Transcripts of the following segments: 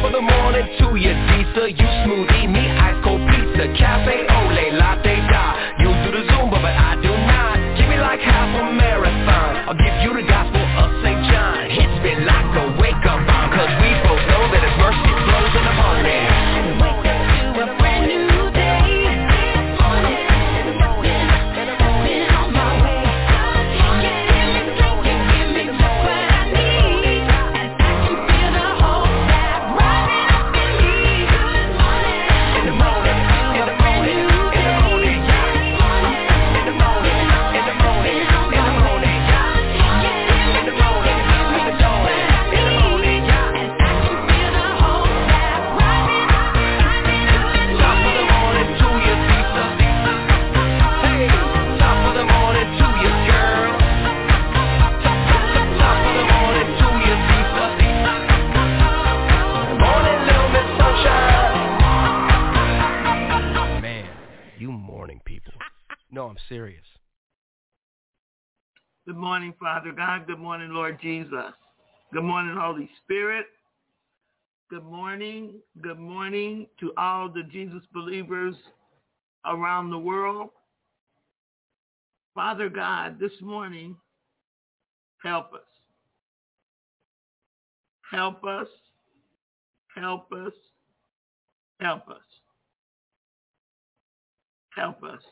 of the morning to you, Lisa. You smoothie, me ice cold pizza, cafe ole, latte da. You do the Zumba, but I do not. Give me like half a marathon. I'll give you the gospel of St. John. Hits me like a wake-up bomb, cause we both know that His mercy flows in the morning. Wake up to a brand new day. Been on my way. Give me strength and give me just what I need. And I can feel the hope that rising up in me. Good morning. In the morning. In the morning. In the morning. In the morning. In the morning. In the morning. In the morning. In the morning. Give me just what I need. And I can feel the hope that rising up in me. Top of the morning to you, Lisa. Hey, top of the morning to you, girl. Top of the morning to you, Lisa. Morning, little Miss Sunshine. Man, you morning people. No, I'm serious. Good morning, Father God. Good morning, Lord Jesus. Good morning, Holy Spirit. Good morning. Good morning to all the Jesus believers around the world. Father God, this morning, help us. Help us. Help us. Help us. Help us.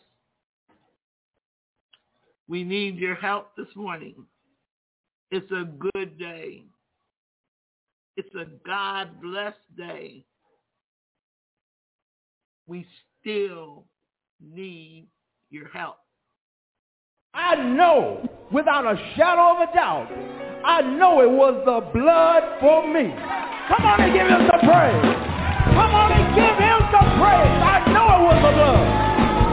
We need your help this morning. It's a good day. It's a God-blessed day. We still need your help. I know, without a shadow of a doubt, I know it was the blood for me. Come on and give him some praise. Come on and give him some praise. I know it was the blood.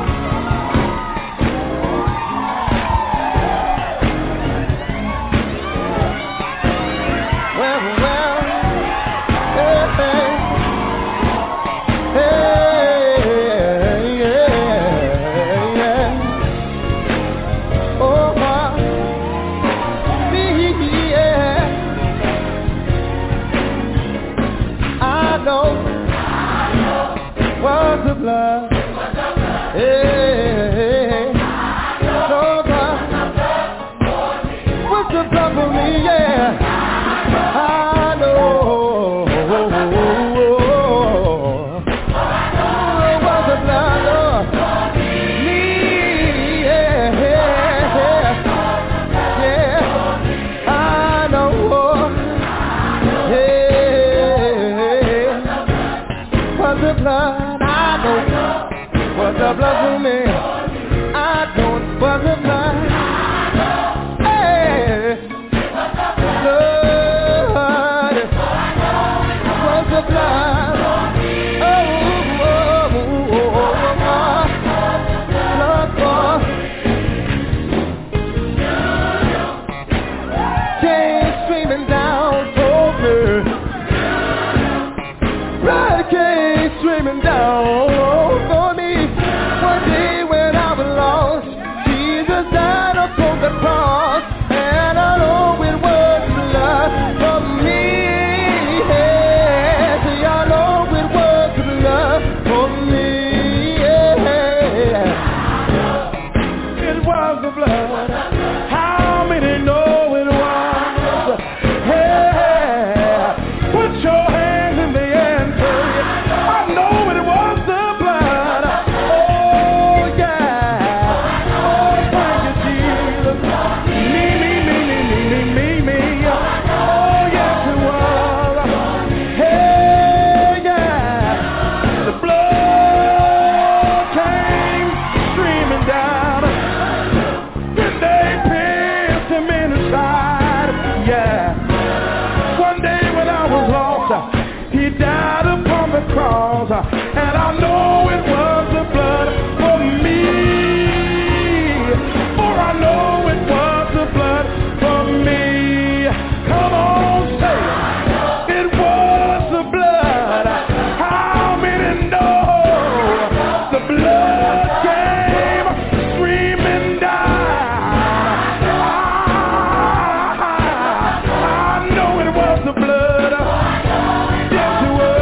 Blood. Hey, so blood. What's the blood for me? Yeah, I know. What's the blood for me? Yeah, yeah, I know. Yeah, what's the blood? Was the blood for me? I don't was the blood. Hey, blood was the blood. Blood for came streaming down for me. Blood came streaming down. The blood, yes it was.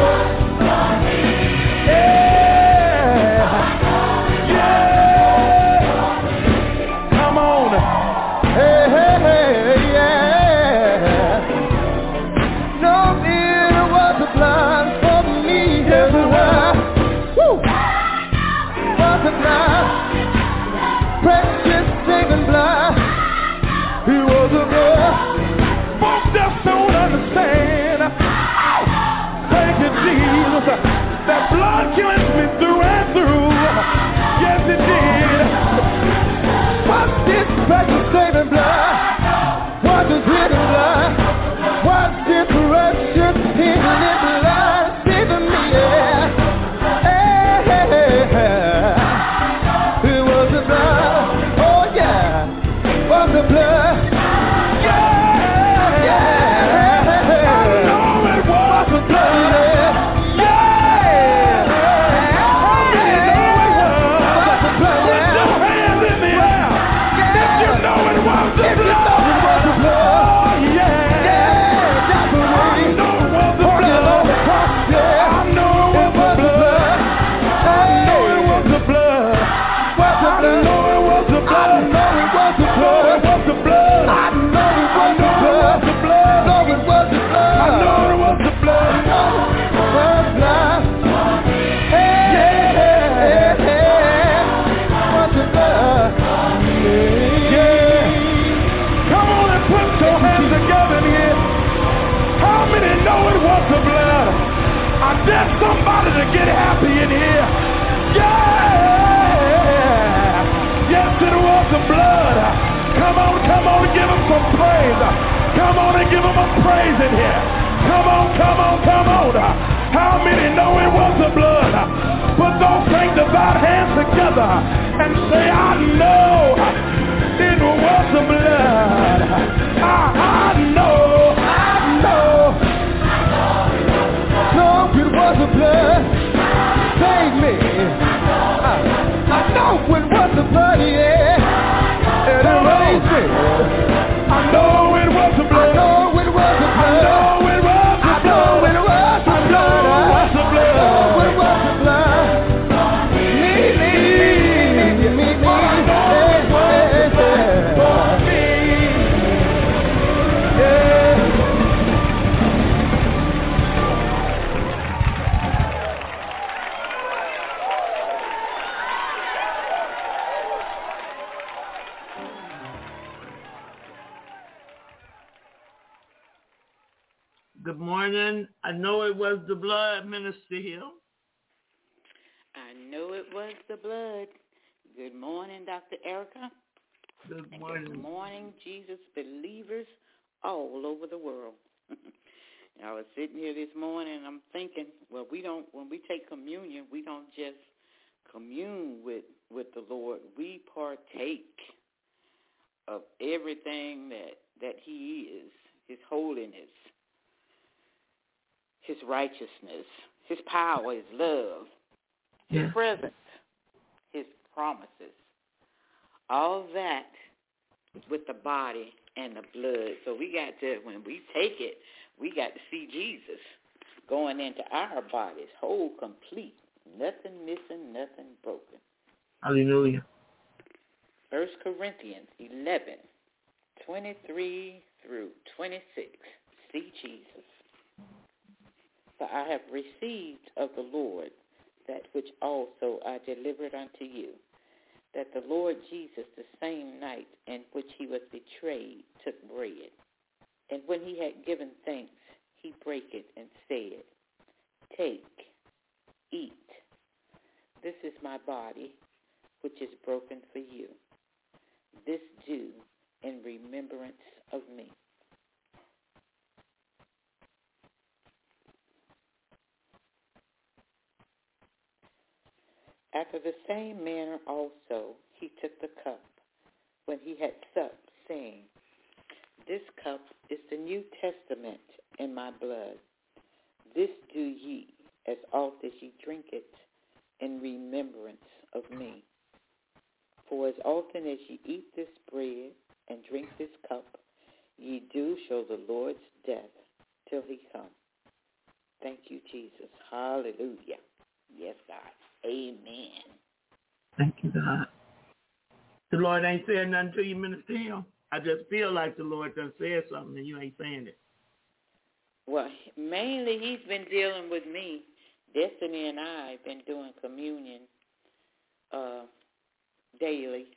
praise in here. Come on, come on, come on. How many know it was the blood? Put those sanctified hands together and say, I know it was the blood. I know it was the blood. Save me. I know it was the blood, yeah. It erased me. I know it was the blood. I know it was the blood. I know it was the blood. I know it was the blood. I know it was the blood. Good morning. I know it was the blood, Minister Hill. I know it was the blood. Good morning, Dr. Erica. Good And morning. good morning, Jesus believers all over the world. I was sitting here this morning and I'm thinking, well, when we take communion, we don't just commune with the Lord. We partake of everything that he is, his holiness, his righteousness, his power, his love, his presence, his promises. All that with the body and the blood. So we got to, when we take it, we got to see Jesus going into our bodies, whole, complete, nothing missing, nothing broken. Hallelujah. 1 Corinthians 11:23 through 26. See Jesus. For I have received of the Lord that which also I delivered unto you, that the Lord Jesus, the same night in which he was betrayed, took bread. And when he had given thanks, he brake it and said, Take, eat. This is my body, which is broken for you. This do in remembrance of me. After the same manner also he took the cup when he had supped, saying, This cup is the New Testament in my blood. This do ye, as oft as ye drink it, in remembrance of me. For as often as ye eat this bread and drink this cup, ye do show the Lord's death till he come. Thank you, Jesus. Hallelujah. Yes, God. Amen. Thank you, God. The Lord ain't saying nothing to you, Minister Hill. I just feel like the Lord done said something and you ain't saying it. Well, mainly he's been dealing with me. Destiny and I have been doing communion daily.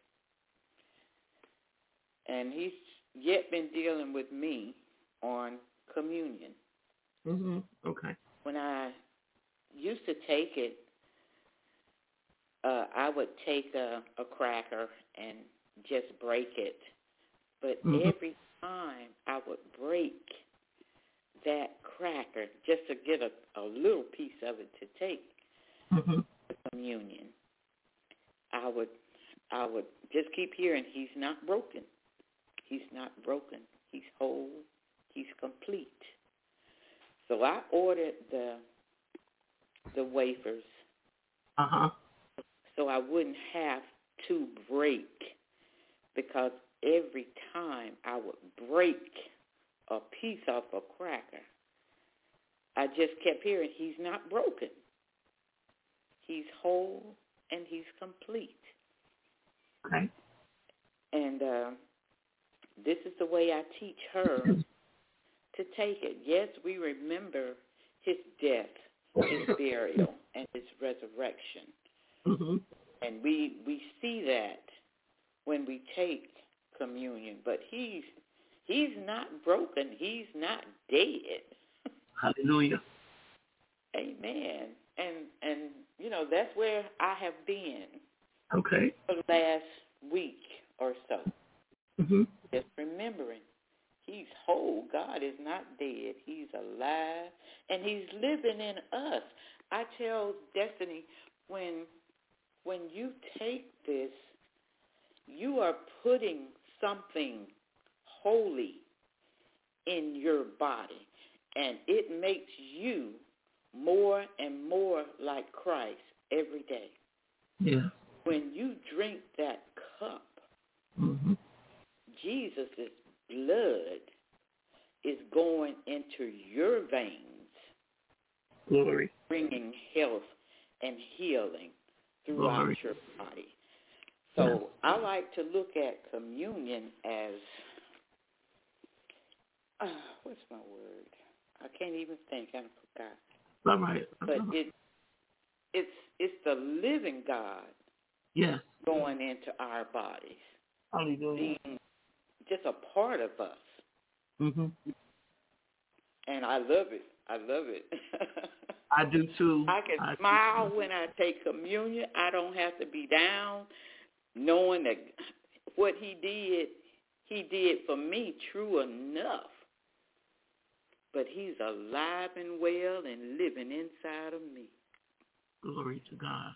And he's yet been dealing with me on communion. Mm-hmm. Okay. When I used to take it, I would take a cracker and just break it. But every time I would break that cracker just to get a little piece of it to take the communion, I would just keep hearing, he's not broken. He's not broken. He's whole. He's complete. So I ordered the wafers so I wouldn't have to break, because every time I would break a piece off a cracker, I just kept hearing, he's not broken. He's whole and he's complete. Okay. And this is the way I teach her to take it. Yes, we remember his death, his burial, and his resurrection. And we see that when we take communion. But he's not broken. He's not dead. Hallelujah. Amen. And you know, that's where I have been. Okay. For the last week or so. Just remembering He's whole. God is not dead. He's alive, and he's living in us. I tell Destiny, when you take this, you are putting something holy in your body, and it makes you more and more like Christ every day. Yeah. When you drink that cup, Mm-hmm. Jesus' blood is going into your veins, Glory. bringing health and healing throughout Glory. your body. So I like to look at communion as, what's my word? I can't even think. I forgot. All right. But it's the living God Yes. going into our bodies, Hallelujah. being just a part of us. Mm-hmm. And I love it. I love it. I do too. I can smile when I take communion. I don't have to be down, knowing that what he did for me, true enough. But he's alive and well and living inside of me. Glory to God.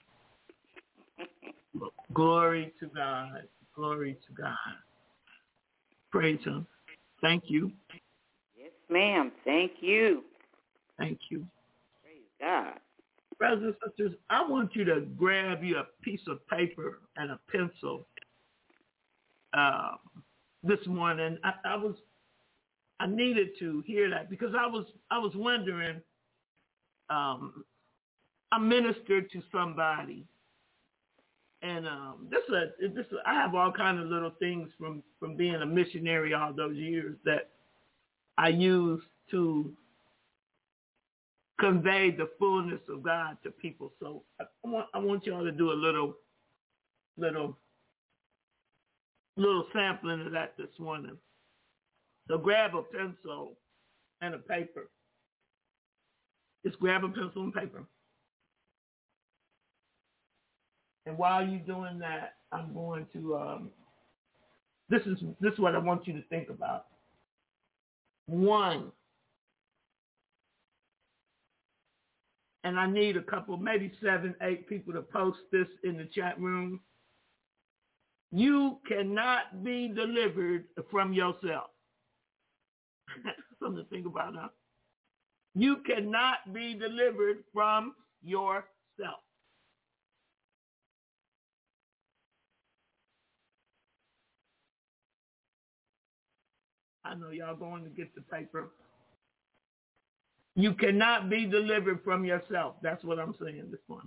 Glory to God. Glory to God. Praise him. Thank you. Yes, ma'am. Thank you. Thank you. Praise God. Brothers and sisters, I want you to grab you a piece of paper and a pencil. This morning, I needed to hear that because I was wondering. I ministered to somebody, and I have all kinds of little things from being a missionary all those years that I use to convey the fullness of God to people. So I want y'all to do a little sampling of that this morning. So grab a pencil and a paper. Just grab a pencil and paper. And while you're doing that, I'm going to, this is what I want you to think about. 1, and I need a couple, maybe 7, 8 people to post this in the chat room. You cannot be delivered from yourself. Something to think about now. You cannot be delivered from yourself. I know y'all going to get the paper. You cannot be delivered from yourself. That's what I'm saying this morning.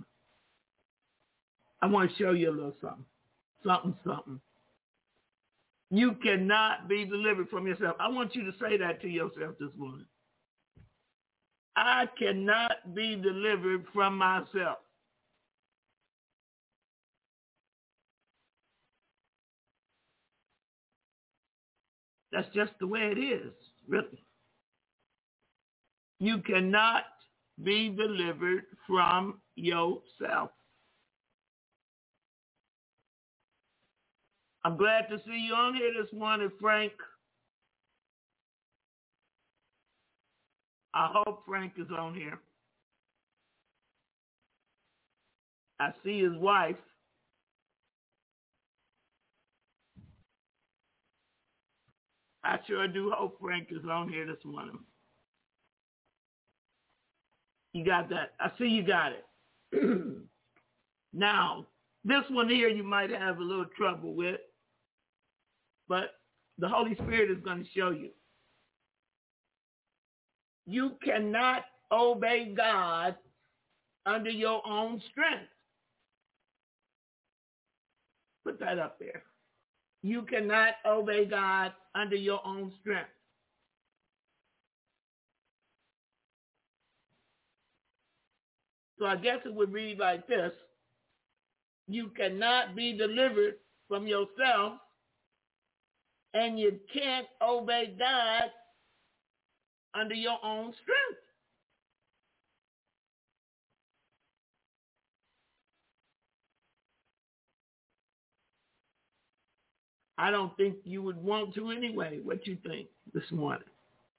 I want to show you a little something. Something. You cannot be delivered from yourself. I want you to say that to yourself this morning. I cannot be delivered from myself. That's just the way it is, really. You cannot be delivered from yourself. I'm glad to see you on here this morning, Frank. I hope Frank is on here. I see his wife. I sure do hope Frank is on here this morning. You got that? I see you got it. Now, this one here you might have a little trouble with, but the Holy Spirit is going to show you. You cannot obey God under your own strength. Put that up there. You cannot obey God under your own strength. So I guess it would read like this. You cannot be delivered from yourself, and you can't obey God under your own strength. I don't think you would want to anyway. What you think this morning?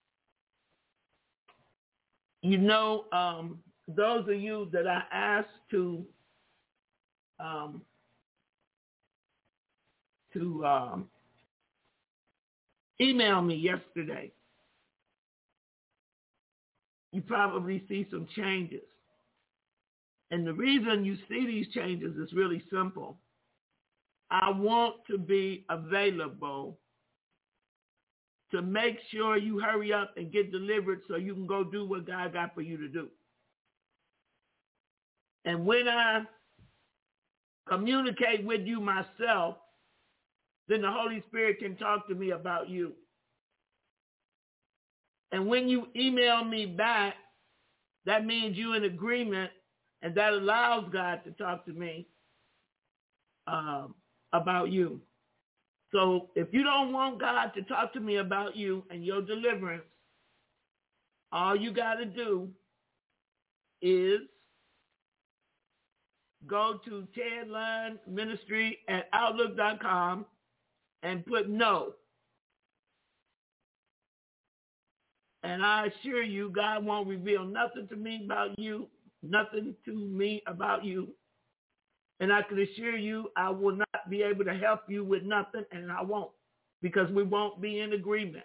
You know, those of you that I asked to email me yesterday, you probably see some changes. And the reason you see these changes is really simple. I want to be available to make sure you hurry up and get delivered so you can go do what God got for you to do. And when I communicate with you myself, then the Holy Spirit can talk to me about you. And when you email me back, that means you're in agreement, and that allows God to talk to me about you. So if you don't want God to talk to me about you and your deliverance, all you got to do is go to Tedline Ministry at Outlook.com and put no. And I assure you, God won't reveal nothing to me about you, nothing to me about you. And I can assure you, I will not be able to help you with nothing, and I won't, because we won't be in agreement.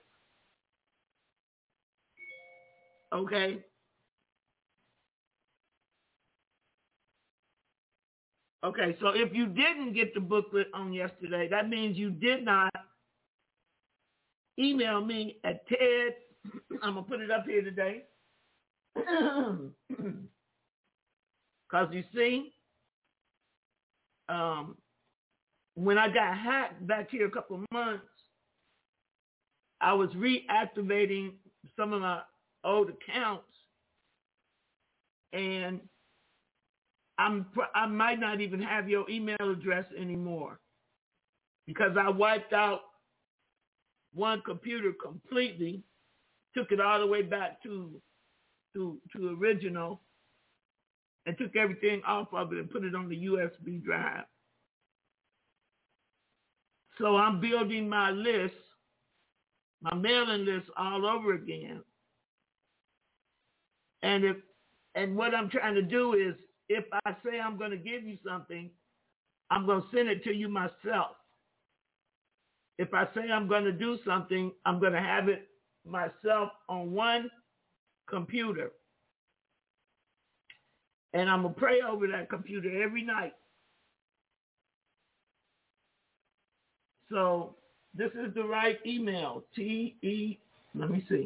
Okay? Okay, so if you didn't get the booklet on yesterday, that means you did not email me at Ted. I'm going to put it up here today. Because you see, when I got hacked back here a couple of months, I was reactivating some of my old accounts, and I might not even have your email address anymore because I wiped out one computer completely, took it all the way back to original, and took everything off of it and put it on the USB drive. So I'm building my list, my mailing list all over again. And what I'm trying to do is, if I say I'm going to give you something, I'm going to send it to you myself. If I say I'm going to do something, I'm going to have it myself on one computer. And I'm going to pray over that computer every night. So this is the right email, let me see.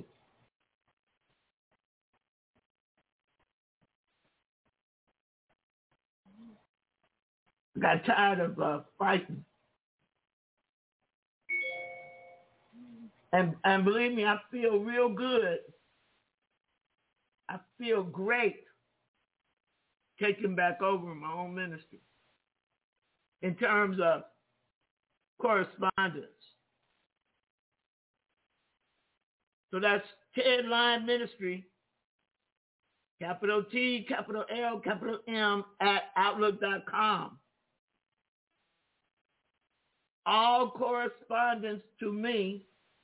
Got tired of fighting. And believe me, I feel real good. I feel great taking back over my own ministry in terms of correspondence. So that's Tedline Ministry, capital T, capital L, capital M, at Outlook.com. All correspondence to me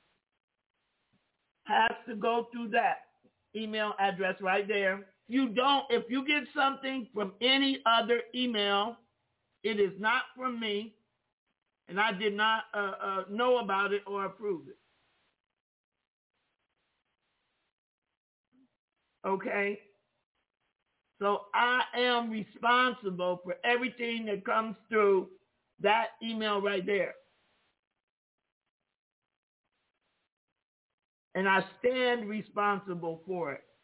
has to go through that email address right there. If you get something from any other email, it is not from me, and I did not know about it or approve it. Okay? So I am responsible for everything that comes through that email right there. And I stand responsible for it.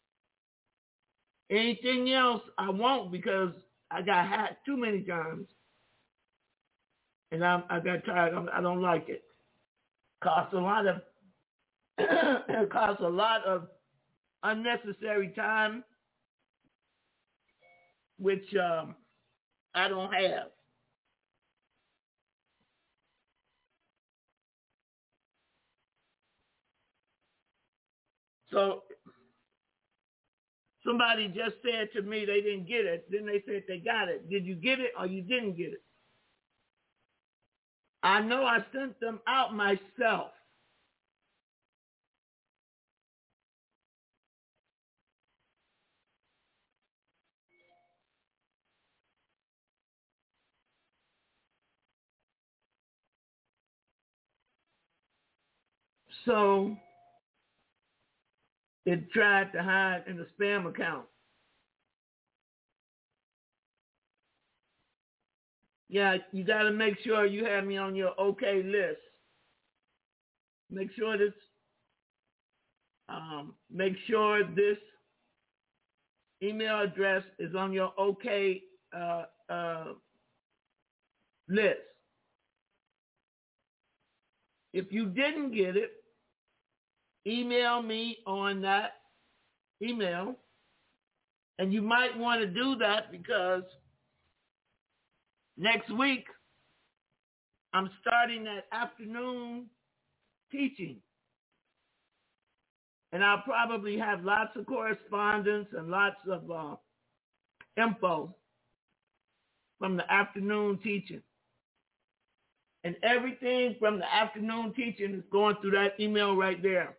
Anything else, I won't, because I got hacked too many times. And I got tired. I don't like it. Costs a lot of unnecessary time, which I don't have. So somebody just said to me they didn't get it. Then they said they got it. Did you get it or you didn't get it? I know I sent them out myself. So it tried to hide in the spam account. Yeah, you got to make sure you have me on your OK list. Make sure this email address is on your OK list. If you didn't get it, email me on that email. And you might want to do that because next week I'm starting that afternoon teaching. And I'll probably have lots of correspondence and lots of info from the afternoon teaching. And everything from the afternoon teaching is going through that email right there.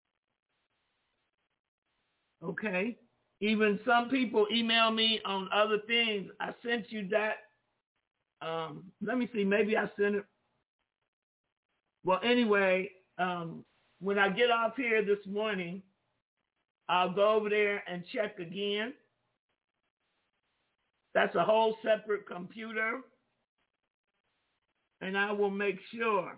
Okay? Even some people email me on other things. I sent you that. Let me see. Maybe I sent it. Well, anyway, when I get off here this morning, I'll go over there and check again. That's a whole separate computer. And I will make sure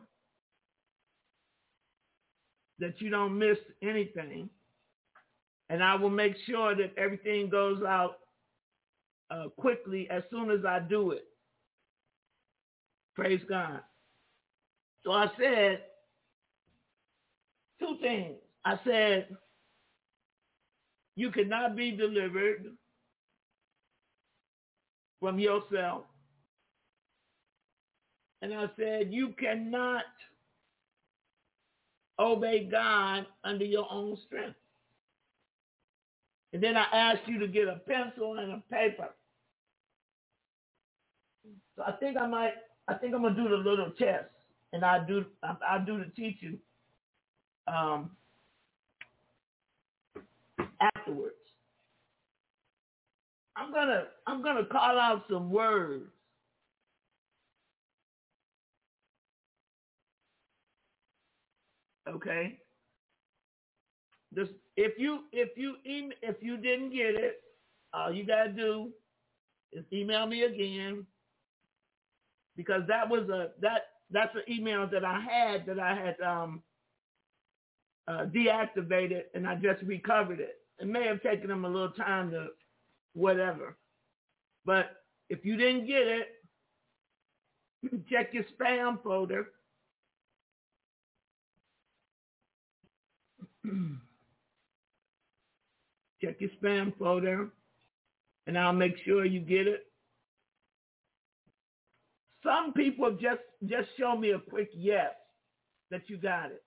that you don't miss anything. And I will make sure that everything goes out quickly as soon as I do it. Praise God. So I said two things. I said, you cannot be delivered from yourself. And I said, you cannot obey God under your own strength. And then I asked you to get a pencil and a paper. So I think I'm gonna do the little test, and I'll do the teaching afterwards. I'm gonna call out some words. Okay. Just if you didn't get it, all you gotta do is email me again, because that's an email that I had deactivated, and I just recovered it. It may have taken them a little time to whatever, but if you didn't get it, check your spam folder. Check your spam folder, and I'll make sure you get it. Some people just show me a quick yes that you got it.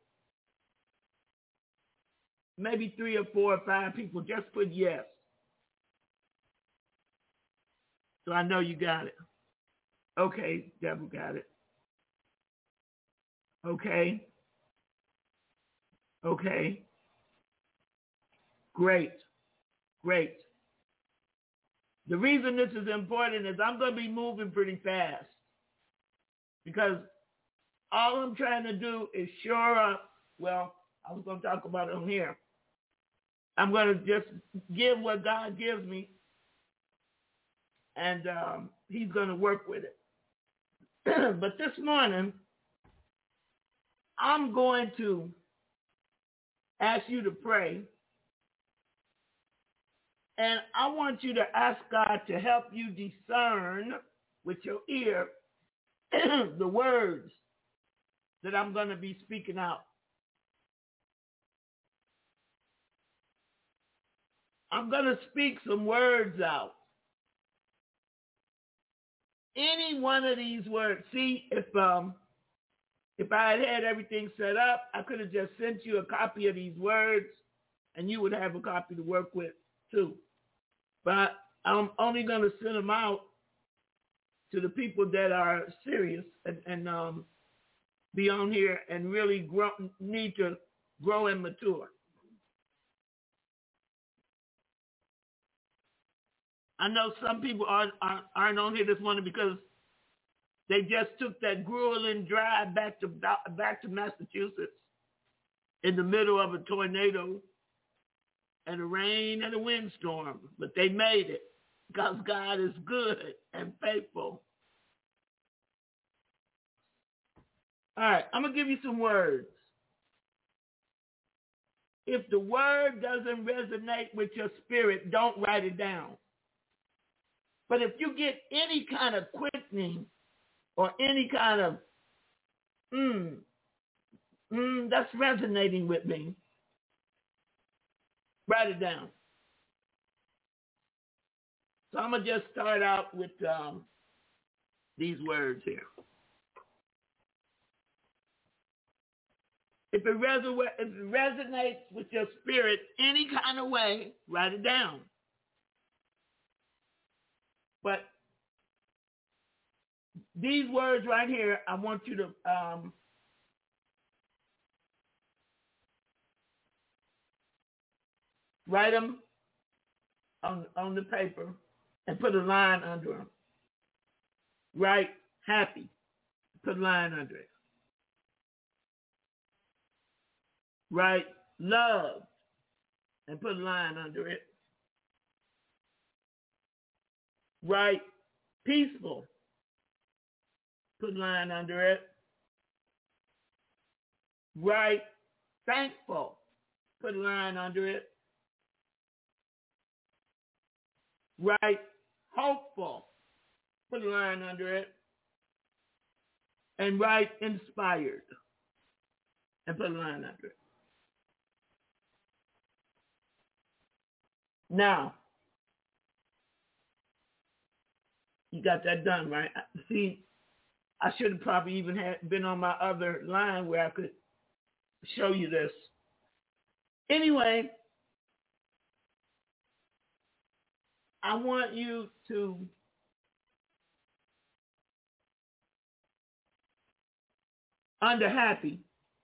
Maybe 3 or 4 or 5 people just put yes. So I know you got it. Okay, Deborah got it. Okay. Okay. Great. The reason this is important is I'm going to be moving pretty fast, because all I'm trying to do is shore up. Well, I was going to talk about it on here. I'm going to just give what God gives me, and he's going to work with it. But this morning, I'm going to ask you to pray. And I want you to ask God to help you discern with your ear the words that I'm going to be speaking out. I'm going to speak some words out. Any one of these words. See, if I had everything set up, I could have just sent you a copy of these words, and you would have a copy to work with too. But I'm only going to send them out to the people that are serious and be on here and really need to grow and mature. I know some people aren't on here this morning because they just took that grueling drive back to Massachusetts in the middle of a tornado and a rain and a windstorm. But they made it because God is good and faithful. All right, I'm going to give you some words. If the word doesn't resonate with your spirit, don't write it down. But if you get any kind of quickening or any kind of, that's resonating with me, write it down. So I'm going to just start out with these words here. If it resonates with your spirit any kind of way, write it down. But these words right here, I want you to write them on the paper and put a line under them. Write happy, put a line under it. Write love and put a line under it. Write peaceful, put a line under it. Write thankful, put a line under it. Write hopeful, put a line under it. And write inspired and put a line under it. Now, you got that done, right? See, I should have probably even been on my other line where I could show you this. Anyway, I want you to under happy.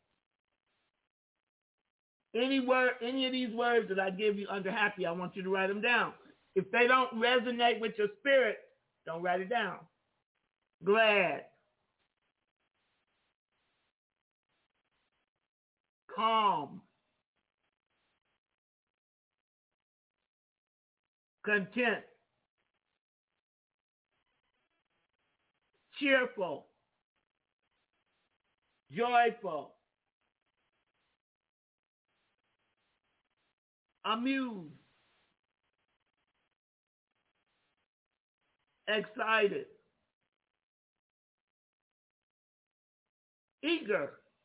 Any of these words that I give you under happy, I want you to write them down. If they don't resonate with your spirit, don't write it down. Glad. Calm. Content. Cheerful. Joyful. Amused. Excited. Eager.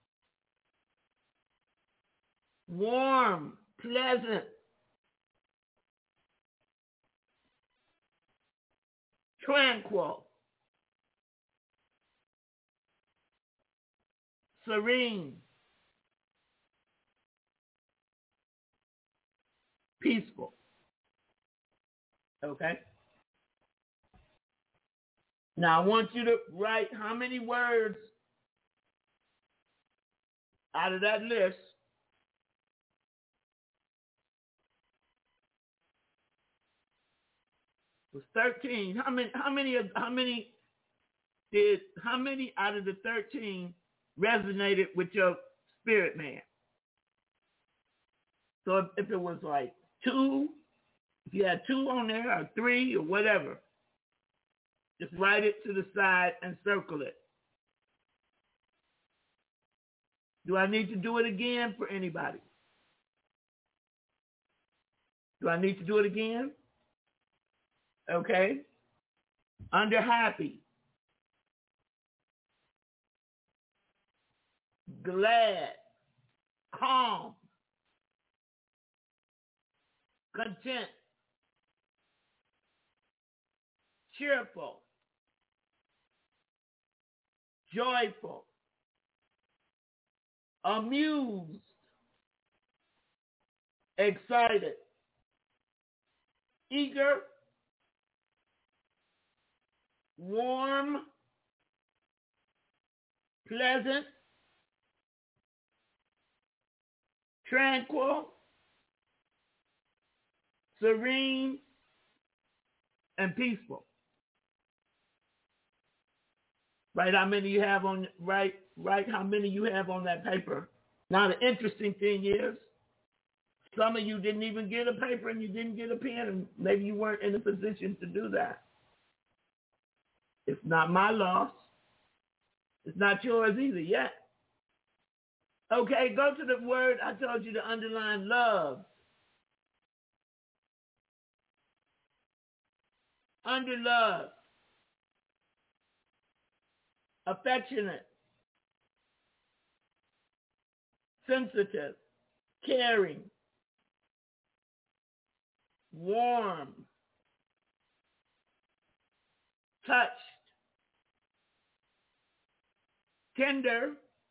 Warm. Pleasant. Tranquil. Serene. Peaceful. Okay? Now I want you to write how many words out of that list was 13. How many out of the 13 resonated with your spirit man? So if it was like 2, if you had 2 on there or 3 or whatever, just write it to the side and circle it. Do I need to do it again for anybody? Do I need to do it again? Okay. Under happy. Glad. Calm. Content. Cheerful. Joyful. Amused. Excited. Eager. Warm. Pleasant. tranquil, serene, and peaceful. Write how many you have on how many you have on that paper. Now the interesting thing is, some of you didn't even get a paper and you didn't get a pen, and maybe you weren't in a position to do that. It's not my loss. It's not yours either yet. Okay, go to the word I told you to underline, love. Under love. Affectionate. Sensitive. Caring. Warm. Touched. Tender.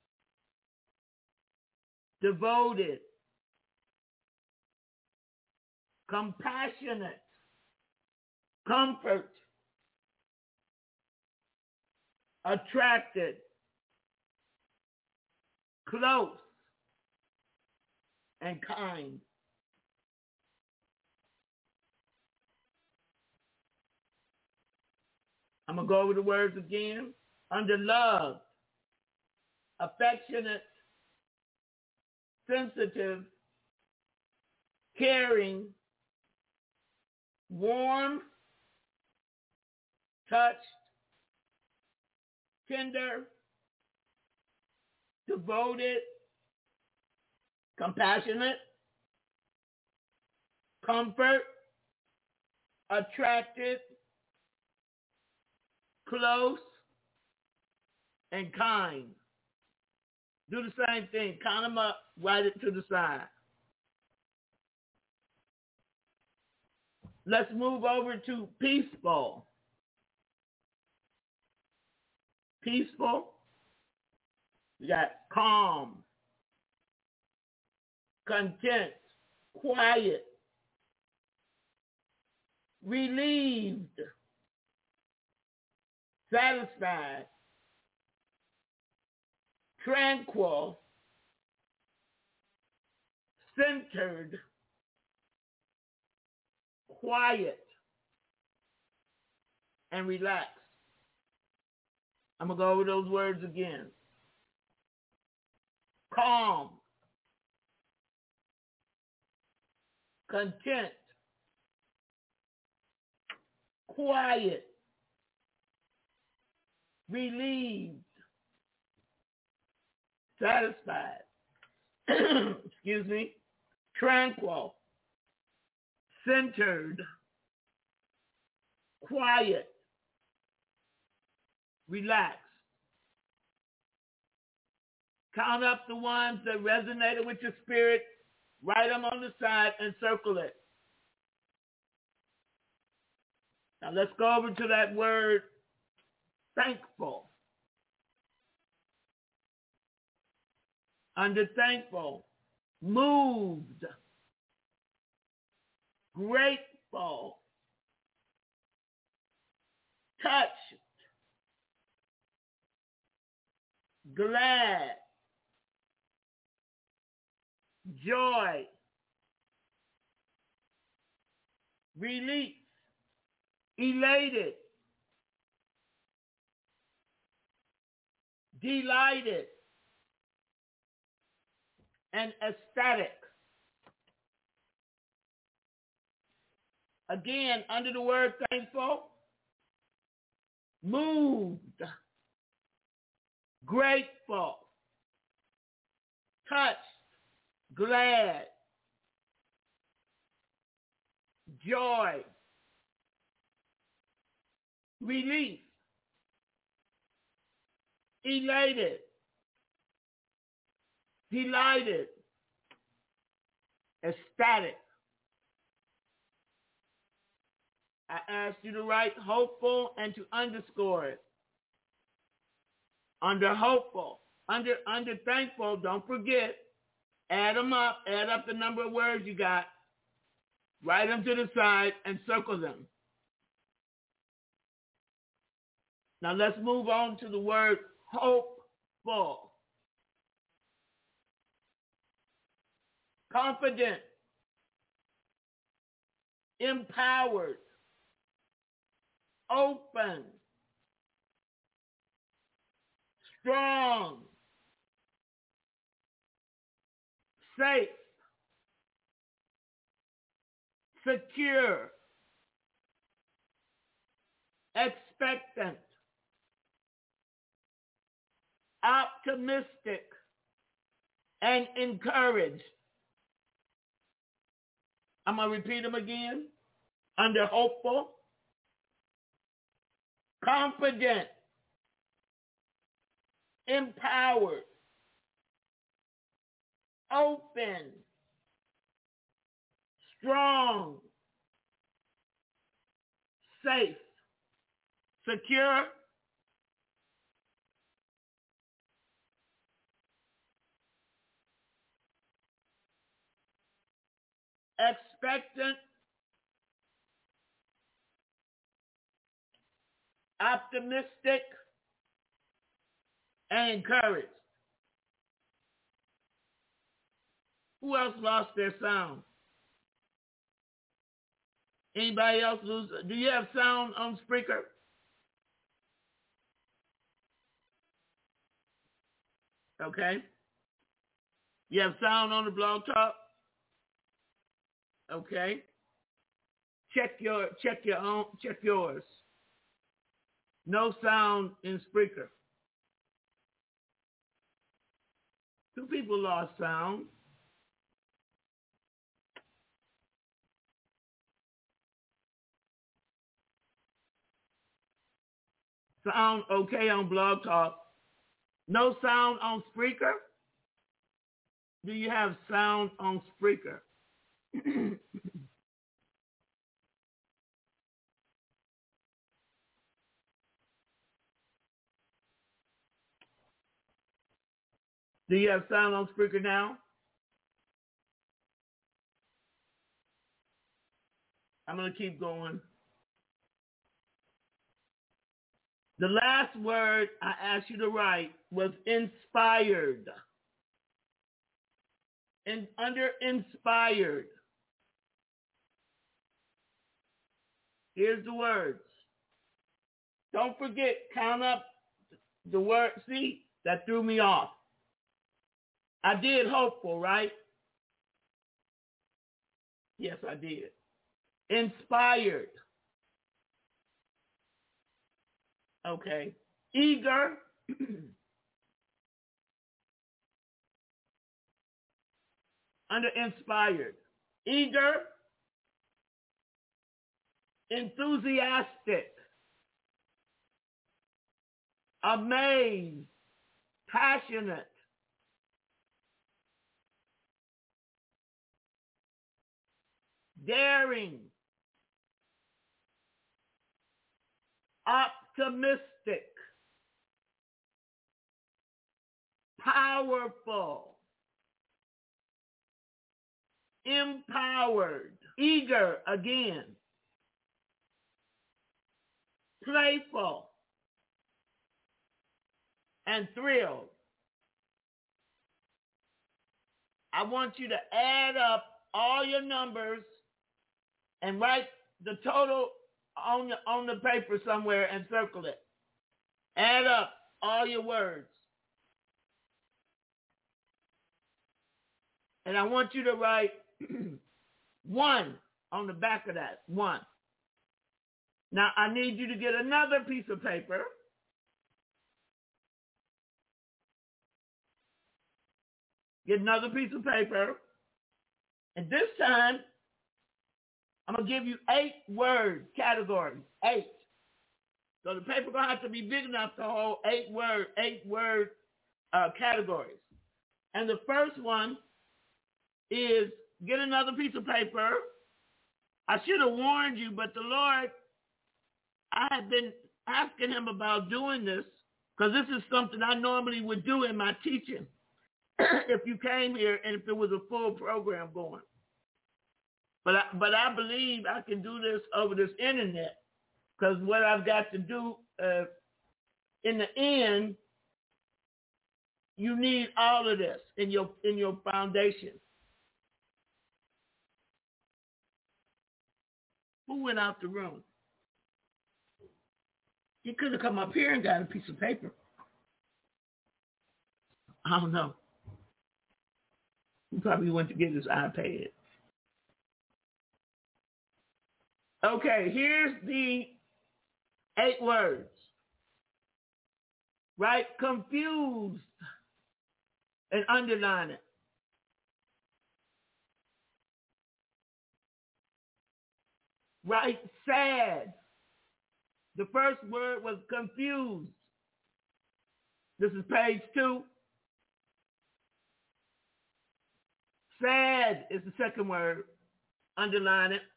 Devoted. Compassionate. Comfort. Attracted. Close. And kind. I'm going to go over the words again. Under love, affectionate, sensitive, caring, warm, touched, tender, devoted, compassionate, comfort, attracted, close, and kind. Do the same thing. Count them up, write it to the side. Let's move over to peaceful. Peaceful. We got calm, content, quiet, relieved, satisfied, tranquil, centered, quiet, and relaxed. I'm going to go over those words again. Calm, content, quiet, relieved, satisfied, excuse me, tranquil, centered, quiet, relaxed. Count up the ones that resonated with your spirit, write them on the side and circle it. Now let's go over to that word, thankful. Under thankful, moved, grateful, touched, glad, joy, relief, elated, delighted, and ecstatic. Again, under the word thankful, moved, grateful, touched, glad, joy, relief, elated, delighted, ecstatic. I asked you to write hopeful and to underscore it. Under hopeful, under thankful, don't forget, add them up, add up the number of words you got, write them to the side and circle them. Now let's move on to the word hopeful. confident, empowered, open, strong, safe, secure, expectant, optimistic, and encouraged. I'm going to repeat them again. Under hopeful, confident, empowered, open, strong, safe, secure, expectant, optimistic, and encouraged. Who else lost their sound? Anybody else lose? Do you have sound on Spreaker? Okay. You have sound on the Blog Talk? Okay. Check yours. No sound in Spreaker. 2 people lost sound. Sound okay on Blog Talk. No sound on Spreaker? Do you have sound on Spreaker? Do you have sound on Spreaker now? I'm going to keep going. The last word I asked you to write was inspired. And under inspired, here's the words. Don't forget, count up the word. See, that threw me off. I did hopeful, right? Yes, I did. Inspired. Okay. Eager. Under inspired. Eager. Enthusiastic. Amazed. Passionate. Daring. Optimistic. Powerful. Empowered. Eager again. Playful. And thrilled. I want you to add up all your numbers and write the total on the paper somewhere and circle it. Add up all your words. And I want you to write 1 on the back of that. 1. Now, I need you to get another piece of paper. Get another piece of paper. And this time, I'm going to give you 8 word categories. 8. So the paper going to have to be big enough to hold 8 word categories. And the first one is get another piece of paper. I should have warned you, but the Lord, I had been asking him about doing this because this is something I normally would do in my teaching if you came here and if there was a full program going. But I believe I can do this over this internet because what I've got to do in the end, you need all of this in your foundation. Who went out the room? He could have come up here and got a piece of paper. I don't know. He probably went to get his iPad. Okay, here's the 8 words. Right? Confused. And underline it. Right? Sad. The first word was confused. This is page 2. Sad is the second word. Underline it.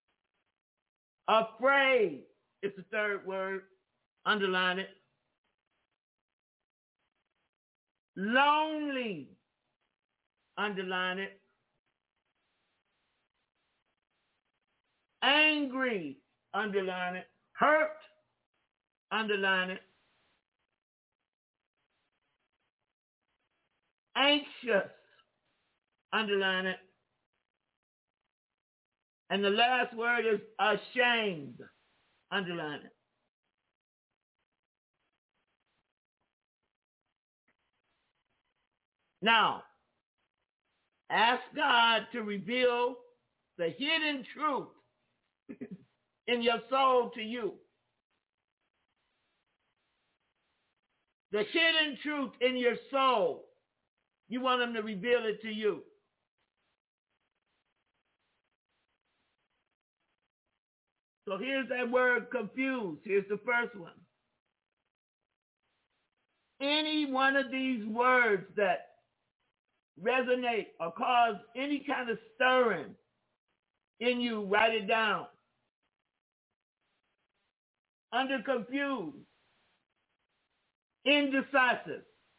Afraid is the third word. Underline it. Lonely. Underline it. Angry. Underline it. Hurt. Underline it. Anxious. Underline it. And the last word is ashamed. Underline it. Now, ask God to reveal the hidden truth in your soul to you. The hidden truth in your soul. You want him to reveal it to you. So here's that word confused. Here's the first one. Any one of these words that resonate or cause any kind of stirring in you, write it down. Under confused, indecisive,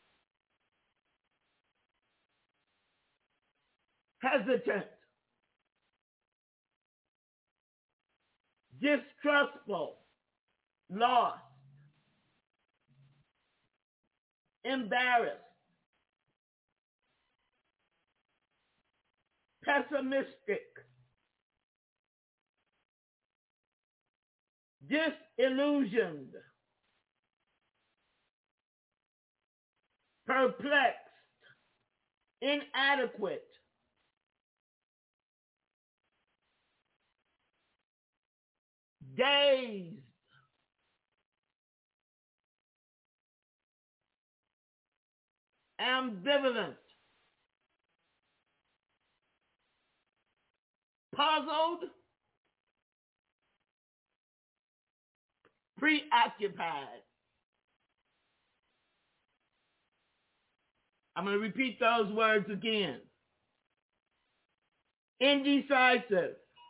hesitant, distrustful, lost, embarrassed, pessimistic, disillusioned, perplexed, inadequate, dazed, ambivalent, puzzled, preoccupied. I'm going to repeat those words again. Indecisive,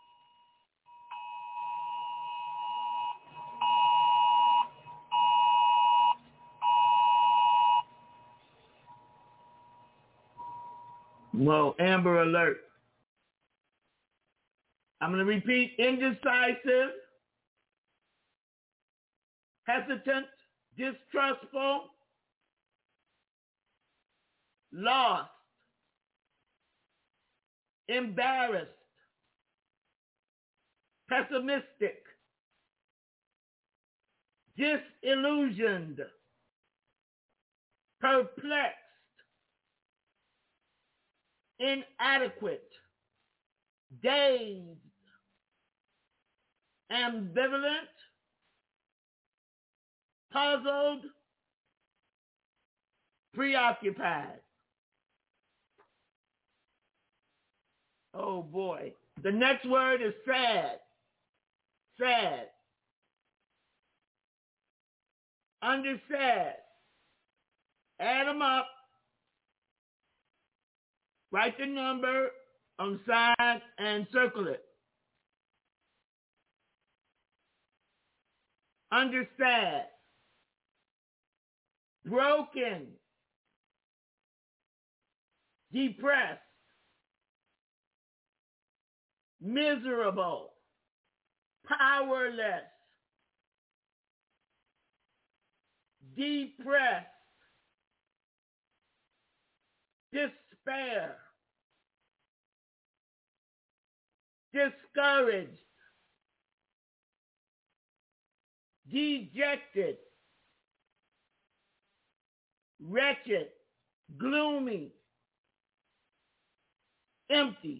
whoa, Amber Alert. I'm going to repeat: indecisive, hesitant, distrustful, lost, embarrassed, pessimistic, disillusioned, perplexed, inadequate, dazed, ambivalent, puzzled, preoccupied. Oh boy. The next word is sad. Sad. Under sad. Add them up. Write the number on the side and circle it. Under sad. Broken. Depressed. Miserable. Powerless. Depressed. Despair. Discouraged. dejected, wretched, gloomy, empty.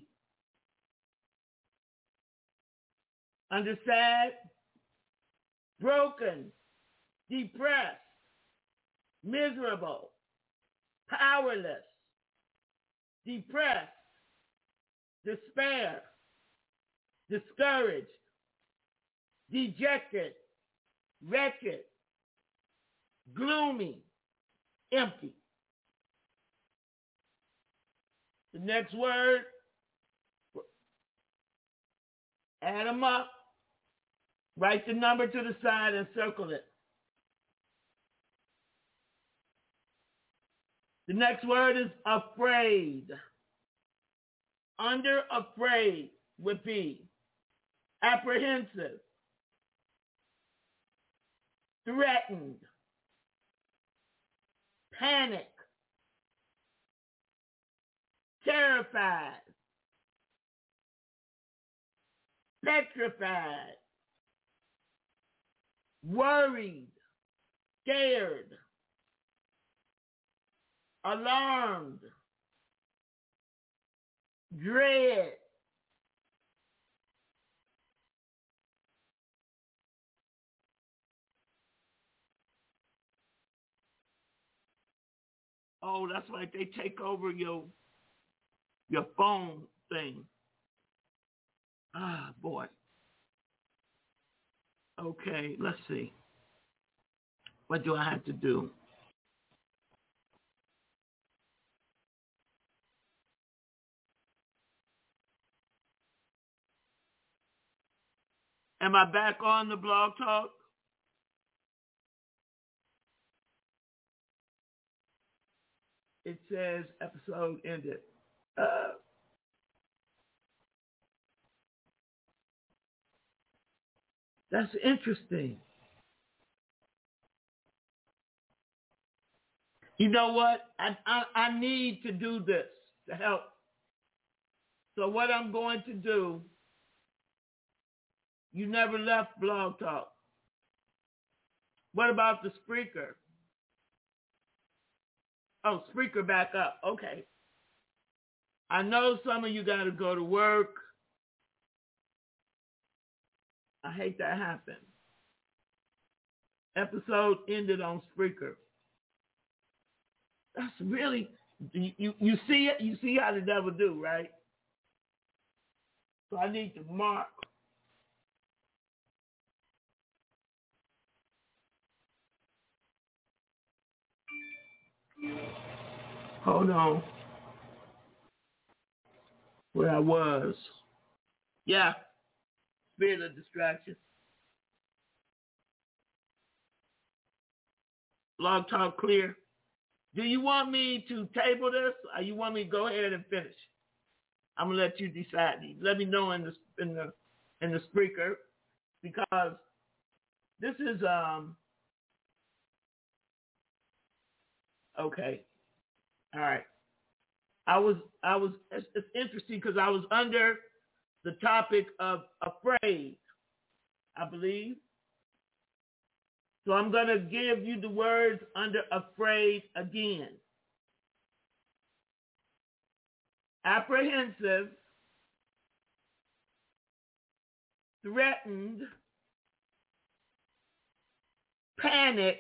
Under sad, broken, depressed, miserable, powerless, depressed, despair, discouraged, dejected, wretched, gloomy, empty. The next word, add them up, write the number to the side and circle it. The next word is afraid. Under afraid would be apprehensive, threatened, panic, terrified, petrified, worried, scared, alarmed, dread, oh, that's like they take over your phone thing. Ah, boy. Okay, let's see. What do I have to do? Am I back on the Blog Talk? It says episode ended. That's interesting. You know what? I need to do this to help. So what I'm going to do, you never left Blog Talk. What about the Spreaker? Oh, Spreaker back up. Okay. I know some of you got to go to work. I hate that happened. Episode ended on Spreaker. That's really, you see it? You see how the devil do, right? So I need to mark. Hold on. Where I was. Yeah. Spirit of distraction. Blog Talk clear. Do you want me to table this, or you want me to go ahead and finish? I'm gonna let you decide. Let me know in the Spreaker, because this is okay. All right. It's interesting because I was under the topic of afraid, I believe. So I'm going to give you the words under afraid again. Apprehensive, threatened, panic,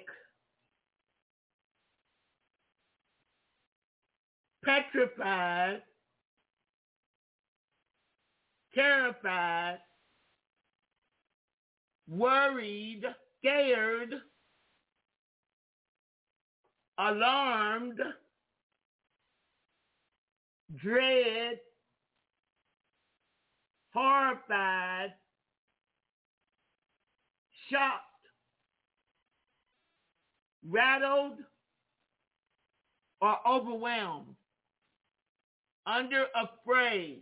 petrified, terrified, worried, scared, alarmed, dread, horrified, shocked, rattled, or overwhelmed, under afraid.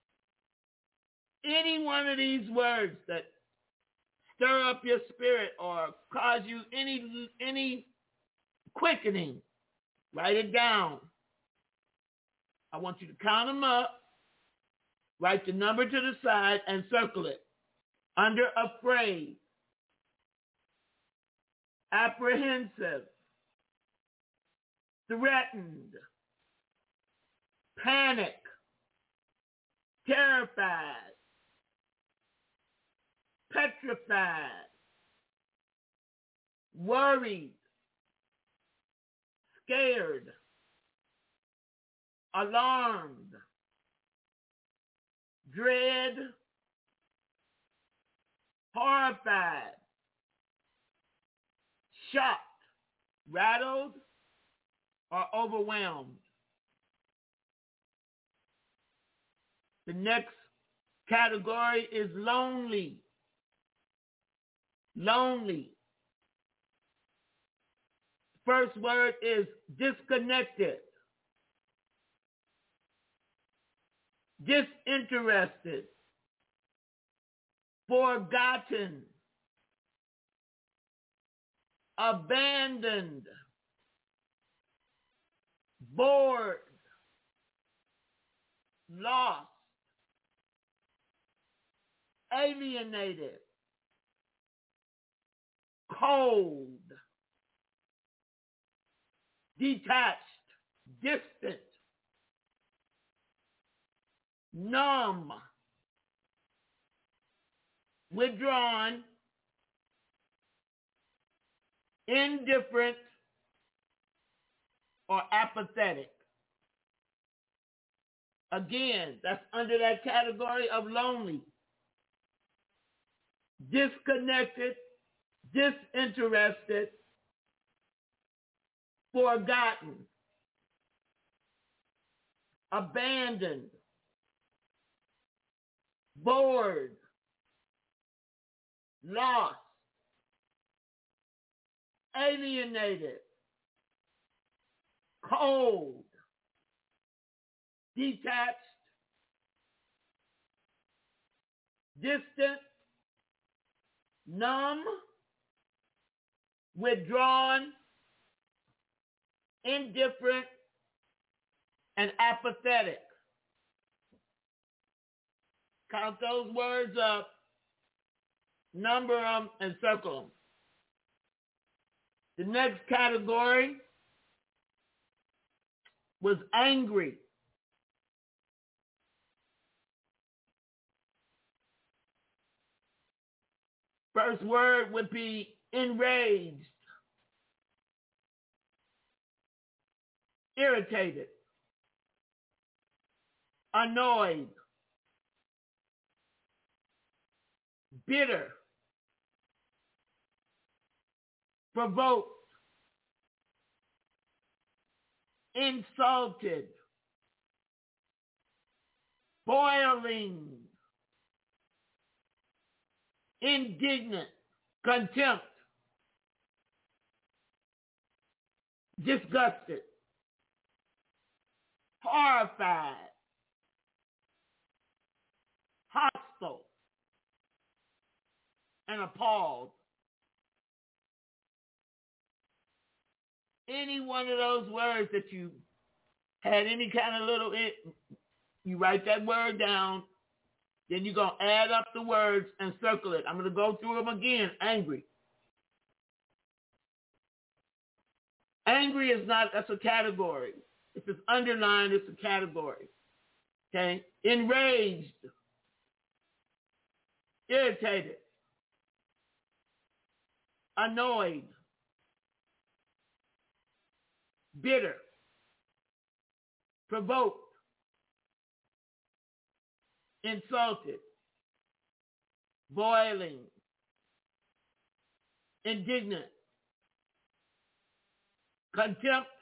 Any one of these words that stir up your spirit or cause you any quickening, write it down. I want you to count them up, write the number to the side, and circle it. Under afraid. apprehensive, threatened, panic, terrified, petrified, worried, scared, alarmed, dread, horrified, shocked, rattled, or overwhelmed. The next category is lonely. Lonely. First word is disconnected, disinterested, forgotten, abandoned, bored, lost, alienated, cold, detached, distant, numb, withdrawn, indifferent, or apathetic. Again, that's under that category of lonely. Disconnected, disinterested, forgotten, abandoned, bored, lost, alienated, cold, detached, distant, numb, withdrawn, indifferent, and apathetic. Count those words up, number them, and circle them. The next category was angry. First word would be enraged, irritated, annoyed, bitter, provoked, insulted, boiling, indignant, contempt, disgusted, horrified, hostile, and appalled. Any one of those words that you had any kind of little, you write that word down, then you're going to add up the words and circle it. I'm going to go through them again. Angry. Angry is not, that's a category. If it's underlined, it's a category. Okay? Enraged. Irritated. Annoyed. Bitter. Provoked. Insulted, boiling, indignant, contempt,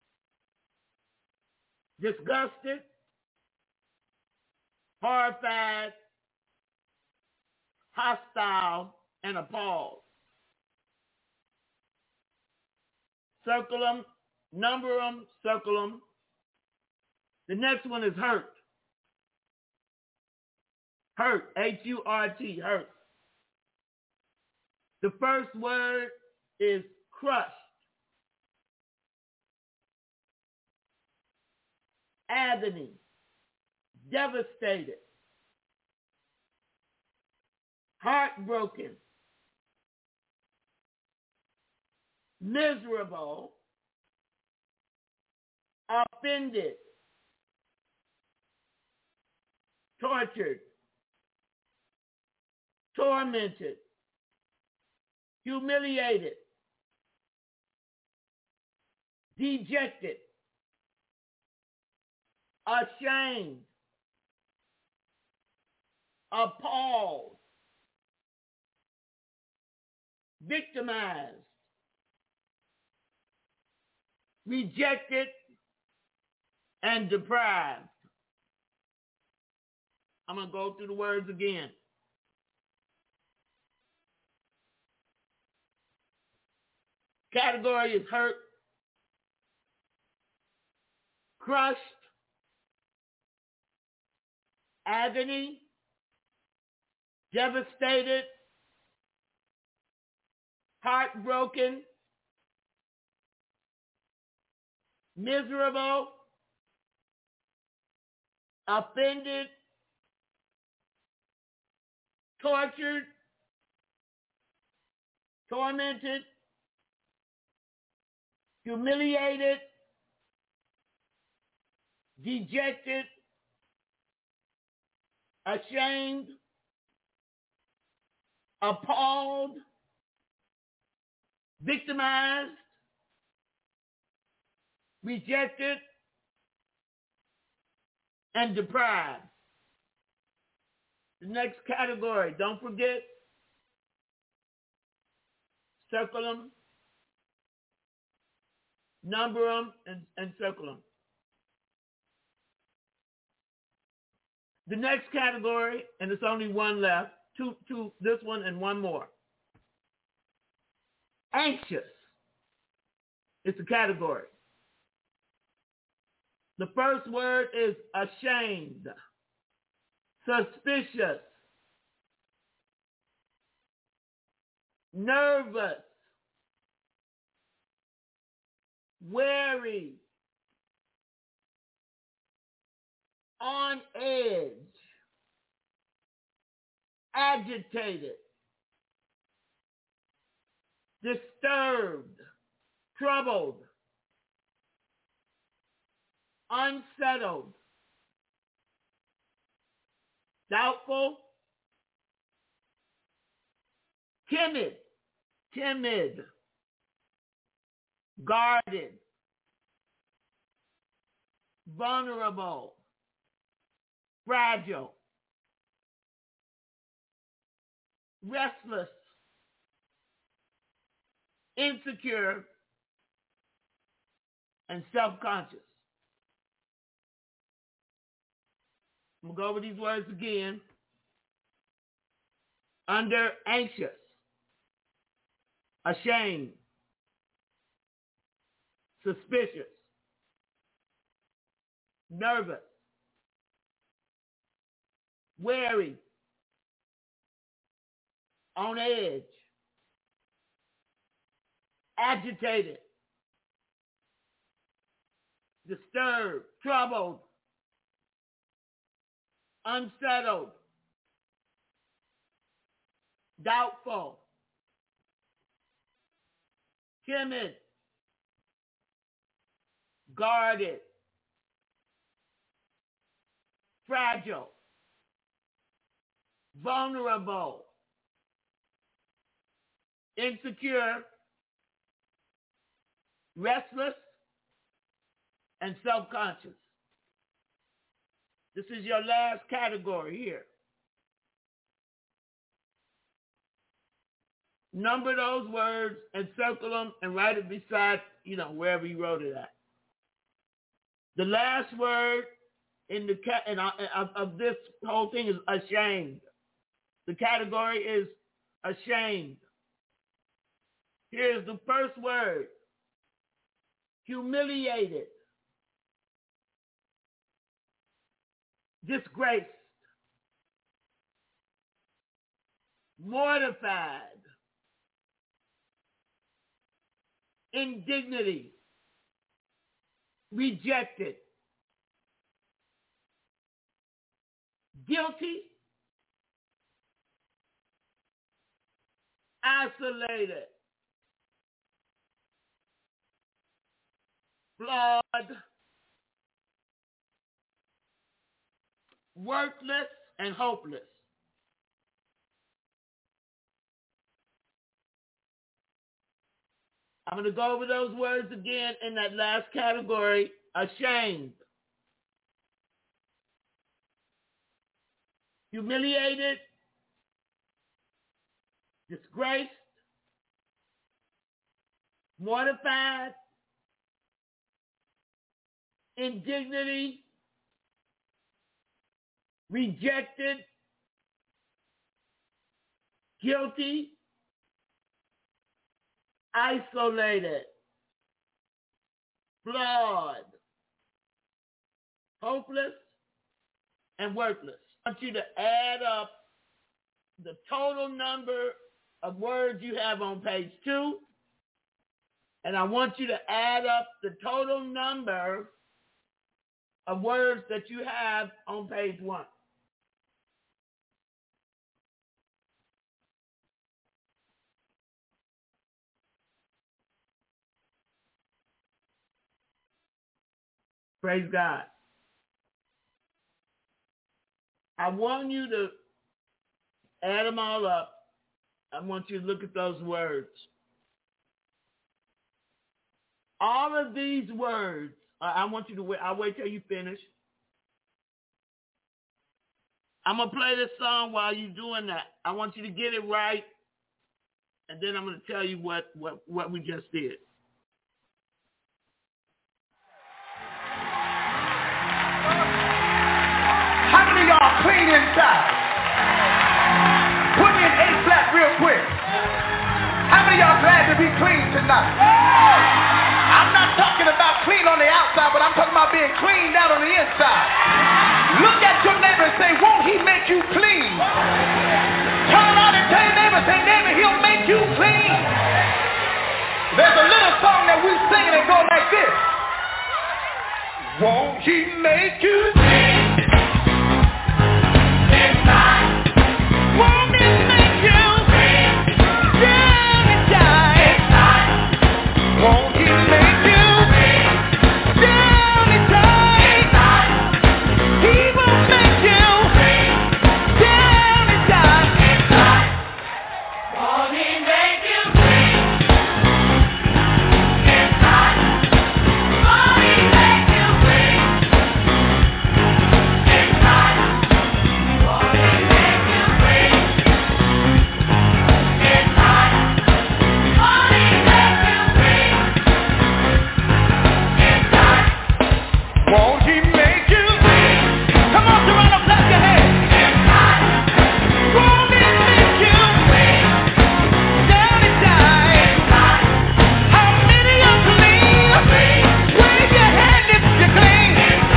disgusted, horrified, hostile, and appalled. Circle them, number them, circle them. The next one is hurt. Hurt, H-U-R-T, hurt. The first word is crushed, agony, devastated, heartbroken, miserable, offended, tortured, tormented, humiliated, dejected, ashamed, appalled, victimized, rejected, and deprived. I'm going to go through the words again. Category is hurt, crushed, agony, devastated, heartbroken, miserable, offended, tortured, tormented, humiliated, dejected, ashamed, appalled, victimized, rejected, and deprived. The next category, don't forget, circle them, number them, and circle them. The next category, and there's only one left, two, this one and one more. Anxious is the category. The first word is ashamed, suspicious, nervous, wary, on edge, agitated, disturbed, troubled, unsettled, doubtful, timid, guarded, vulnerable, fragile, restless, insecure, and self-conscious. I'm going to go over these words again. Under anxious, ashamed, suspicious, nervous, wary, on edge, agitated, disturbed, troubled, unsettled, doubtful, timid, guarded, fragile, vulnerable, insecure, restless, and self-conscious. This is your last category here. Number those words and circle them and write it beside, wherever you wrote it at. The last word of this whole thing is ashamed. The category is ashamed. Here's the first word. Humiliated. Disgraced. Mortified. Indignity. Rejected. Guilty. Isolated. flawed, worthless, and hopeless. I'm going to go over those words again in that last category, ashamed, humiliated, disgraced, mortified, indignity, rejected, guilty, isolated, flawed, hopeless, and worthless. I want you to add up the total number of words you have on page 2, and I want you to add up the total number of words that you have on page 1. Praise God. I want you to add them all up. I want you to look at those words. All of these words, I want you to wait. I'll wait till you finish. I'm going to play this song while you're doing that. I want you to get it right, and then I'm going to tell you what we just did. How many of y'all clean inside? Put me in A flat real quick. How many of y'all glad to be clean tonight? I'm not talking about clean on the outside, but I'm talking about being clean down on the inside. Look at your neighbor and say, won't he make you clean? Turn around and tell your neighbor, say, neighbor, he'll make you clean. There's a little song that we sing and it goes like this. Won't he make you clean? Won't he make you clean? Down inside. Won't he make you clean? Down inside. He will make you clean. Down inside. Won't he make you clean? Inside. Won't he make you clean? Inside. Won't he make you clean? Won't he make you clean? Come on, Toronto, clap your hands. Won't he make you clean? Down inside. How many are clean? Wave your hand if you're clean.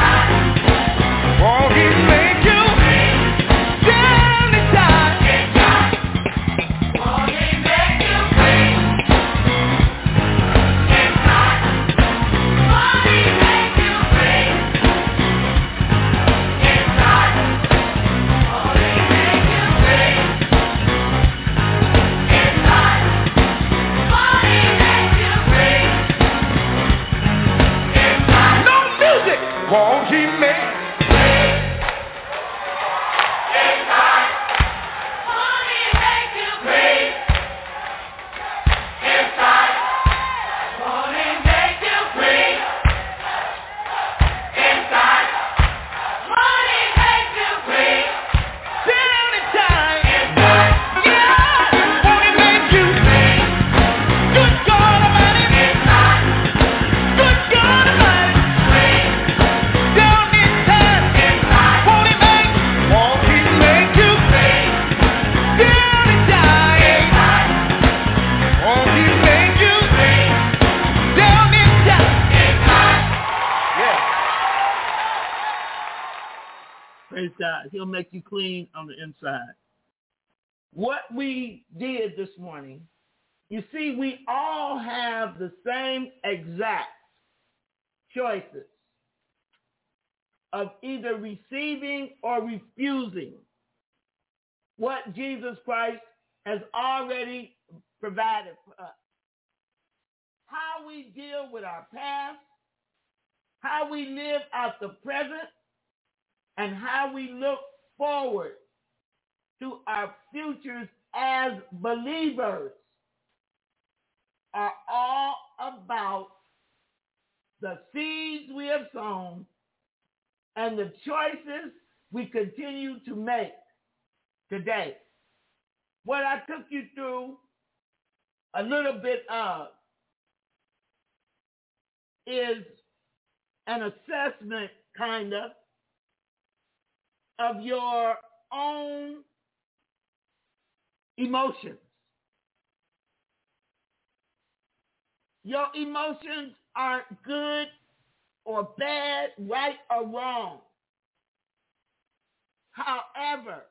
Won't he make you clean? Down inside. Won't he make you clean? Inside. Won't he make you clean? Inside. Won't he make you clean? Inside. Won't he make you clean? Inside. No music. Won't he make clean? Inside. Won't he make you clean? Inside. Won't he make you clean? Inside. Won't he make you clean? Down inside. Inside. Yeah. Won't he make you clean? Good God Almighty. Inside. Good God Almighty. Clean. Down inside. Inside. Won't he make you clean? Down inside. Inside. Won't he make you clean? Down inside. Inside. Yeah. Praise God. He'll make you clean on the inside. What we did this morning, you see, we all have the same exact choices of either receiving or refusing what Jesus Christ has already provided for us. How we deal with our past how we live out the present, and how we look forward to our futures as believers are all about the seeds we have sown and the choices we continue to make today. What I took you through a little bit of is an assessment, kind of your own emotions. Your emotions aren't good or bad, right or wrong. However,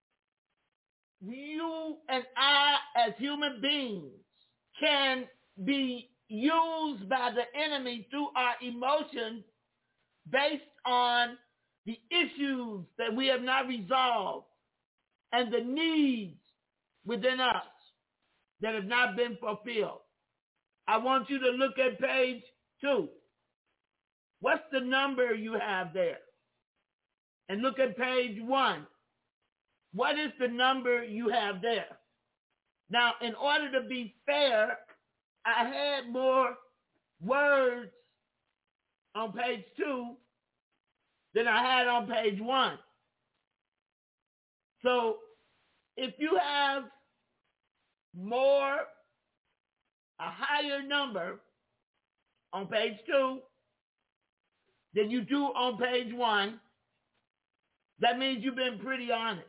you and I as human beings can be used by the enemy through our emotions based on the issues that we have not resolved and the needs within us that have not been fulfilled. I want you to look at page 2. What's the number you have there? And look at page 1. What is the number you have there? Now, in order to be fair, I had more words on page 2 than I had on page 1. So if you have a higher number on page 2 than you do on page 1, that means you've been pretty honest.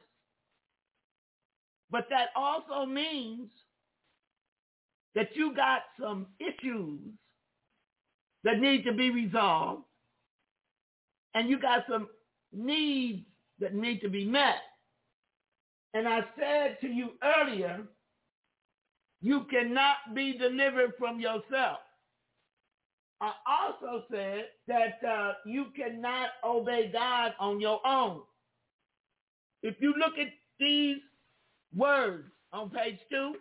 But that also means that you got some issues that need to be resolved, and you got some needs that need to be met. And I said to you earlier, you cannot be delivered from yourself. I also said that you cannot obey God on your own. If you look at these words on page 2,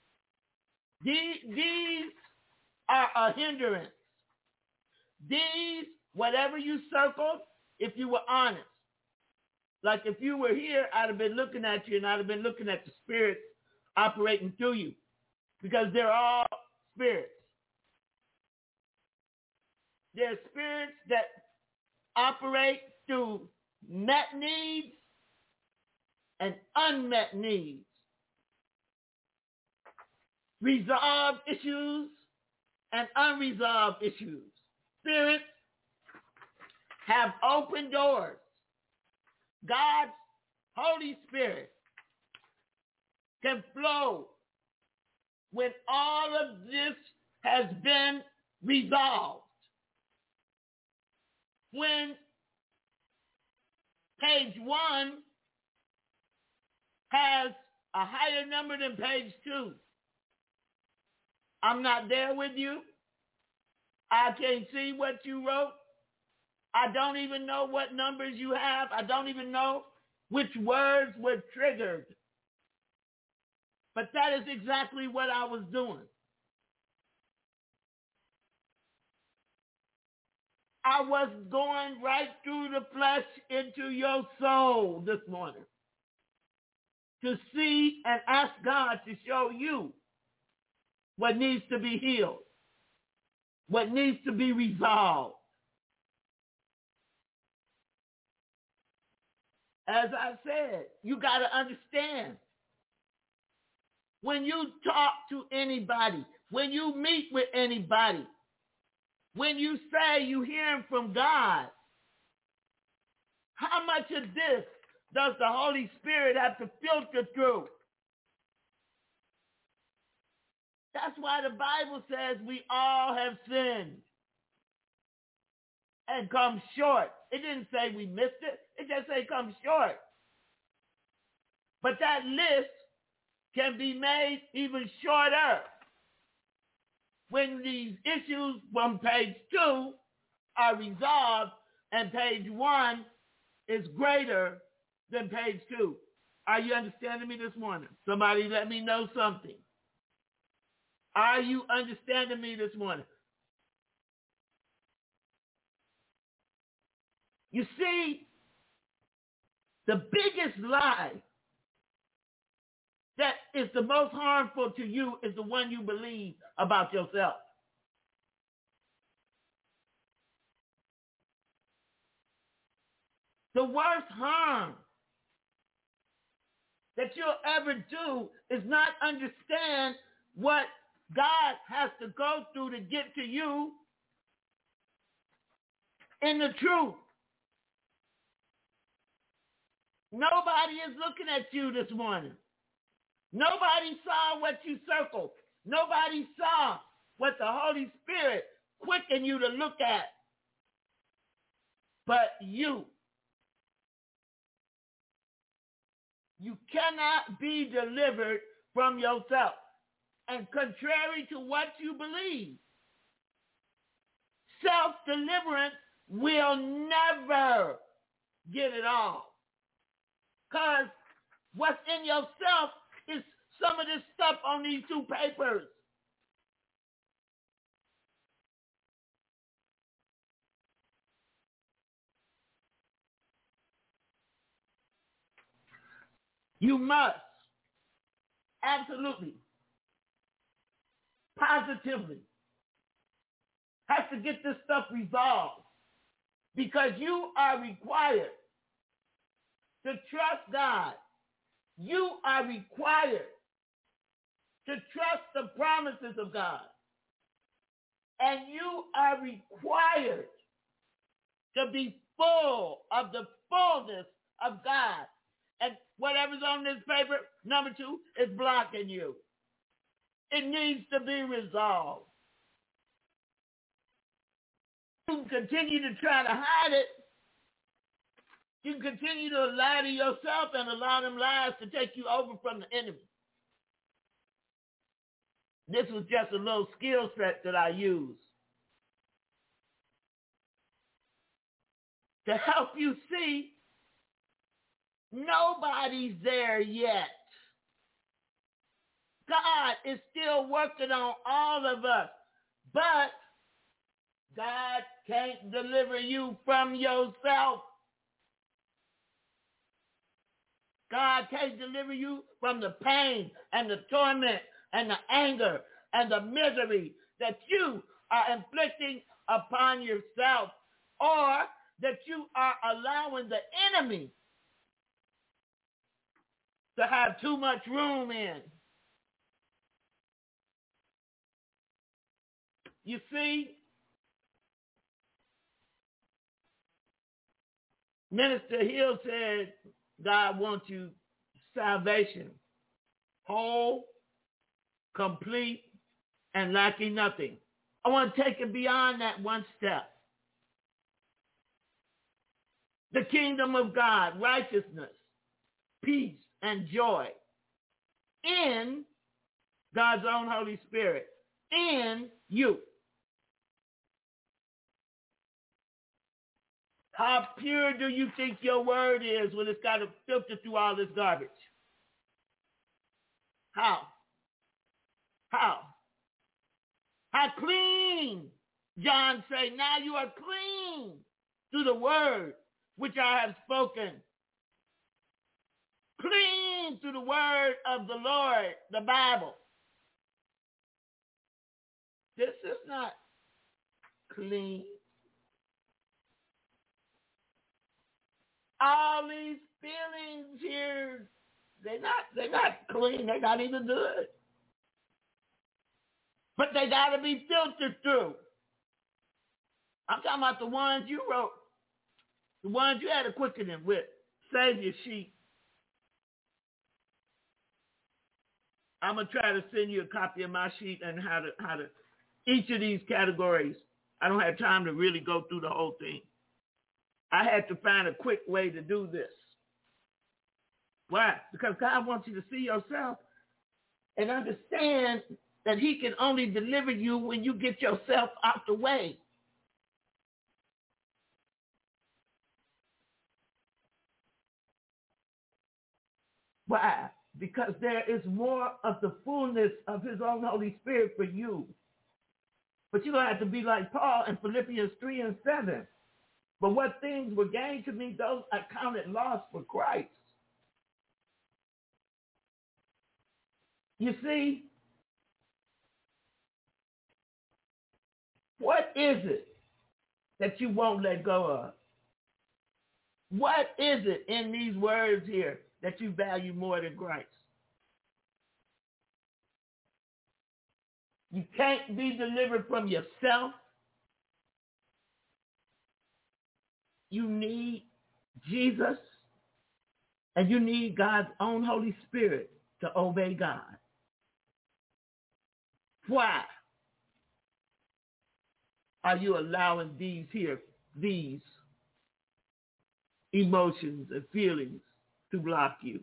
these are a hindrance. These, whatever you circled, if you were honest. Like if you were here, I'd have been looking at you and I'd have been looking at the spirits operating through you, because they're all spirits. They're spirits that operate through met needs and unmet needs, resolved issues and unresolved issues. Spirits have open doors. God's Holy Spirit can flow when all of this has been resolved. When page 1 has a higher number than page 2, I'm not there with you. I can't see what you wrote. I don't even know what numbers you have. I don't even know which words were triggered. But that is exactly what I was doing. I was going right through the flesh into your soul this morning to see and ask God to show you what needs to be healed, what needs to be resolved. As I said, you got to understand, when you talk to anybody, when you meet with anybody, when you say you hearing from God, how much of this does the Holy Spirit have to filter through? That's why the Bible says we all have sinned and come short. It didn't say we missed it. It just said come short. But that list can be made even shorter when these issues from page 2 are resolved and page 1 is greater than page 2. Are you understanding me this morning? Somebody let me know something. Are you understanding me this morning? You see, the biggest lie that is the most harmful to you is the one you believe about yourself. The worst harm that you'll ever do is not understand what God has to go through to get to you in the truth. Nobody is looking at you this morning. Nobody saw what you circled. Nobody saw what the Holy Spirit quickened you to look at. But you. You cannot be delivered from yourself. And contrary to what you believe, self-deliverance will never get it all. Because what's in yourself is some of this stuff on these two papers. You must absolutely, positively have to get this stuff resolved, because you are required to trust God. You are required to trust the promises of God. And you are required to be full of the fullness of God. And whatever's on this paper, number 2, is blocking you. It needs to be resolved. You can continue to try to hide it. You can continue to lie to yourself and allow them lies to take you over from the enemy. This was just a little skill set that I used to help you see nobody's there yet. God is still working on all of us, but God can't deliver you from yourself. God can't deliver you from the pain and the torment and the anger and the misery that you are inflicting upon yourself, or that you are allowing the enemy to have too much room in. You see, Minister Hill said God wants you salvation, whole, complete, and lacking nothing. I want to take it beyond that one step. The kingdom of God, righteousness, peace, and joy in God's own Holy Spirit, in you. How pure do you think your word is when it's got to filter through all this garbage? How? How clean? John say, now you are clean through the word which I have spoken. Clean through the word of the Lord, the Bible. This is not clean. All these feelings here, they're not clean. They're not even good. But they got to be filtered through. I'm talking about the ones you wrote, the ones you had a quickening with. Save your sheet. I'm going to try to send you a copy of my sheet and how to each of these categories. I don't have time to really go through the whole thing. I had to find a quick way to do this. Why? Because God wants you to see yourself and understand that he can only deliver you when you get yourself out the way. Why? Because there is more of the fullness of his own Holy Spirit for you. But you're going to have to be like Paul in Philippians 3:7. But what things were gained to me, those I counted loss for Christ. You see, what is it that you won't let go of? What is it in these words here that you value more than Christ? You can't be delivered from yourself. You need Jesus, and you need God's own Holy Spirit to obey God. Why are you allowing these emotions and feelings to block you?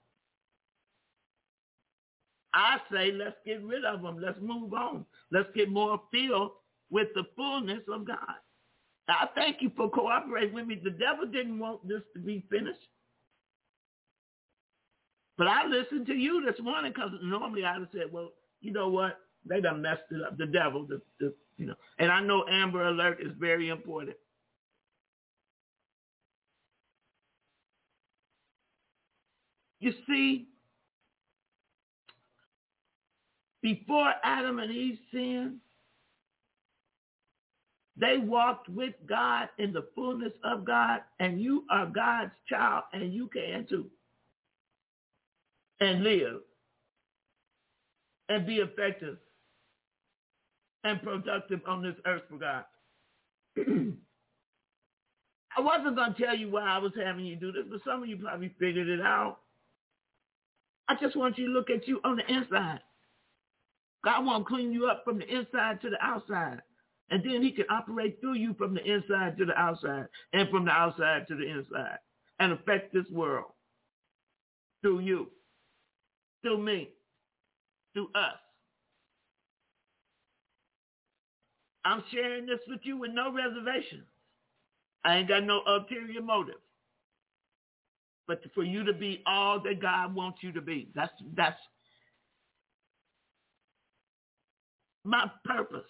I say let's get rid of them. Let's move on. Let's get more filled with the fullness of God. I thank you for cooperating with me. The devil didn't want this to be finished. But I listened to you this morning because normally I would have said, well, you know what? They done messed it up. The devil, And I know Amber Alert is very important. You see, before Adam and Eve sinned, they walked with God in the fullness of God, and you are God's child, and you can too. And live and be effective and productive on this earth for God. I wasn't going to tell you why I was having you do this, but some of you probably figured it out. I just want you to look at you on the inside. God wants to clean you up from the inside to the outside. And then he can operate through you from the inside to the outside and from the outside to the inside and affect this world through you, through me, through us. I'm sharing this with you with no reservation. I ain't got no ulterior motive. But for you to be all that God wants you to be. That's my purpose.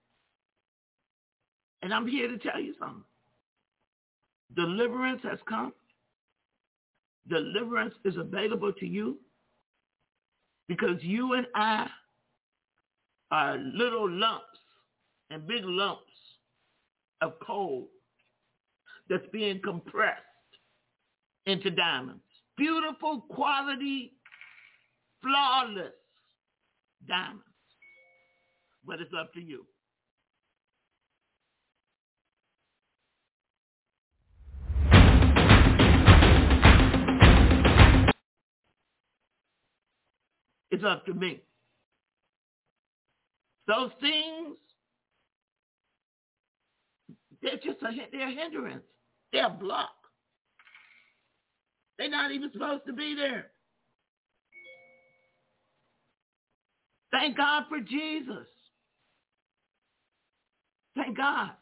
And I'm here to tell you something. Deliverance has come. Deliverance is available to you because you and I are little lumps and big lumps of coal that's being compressed into diamonds. Beautiful, quality, flawless diamonds. But it's up to you. It's up to me. Those things, they're a hindrance. They're a block. They're not even supposed to be there. Thank God for Jesus. Thank God.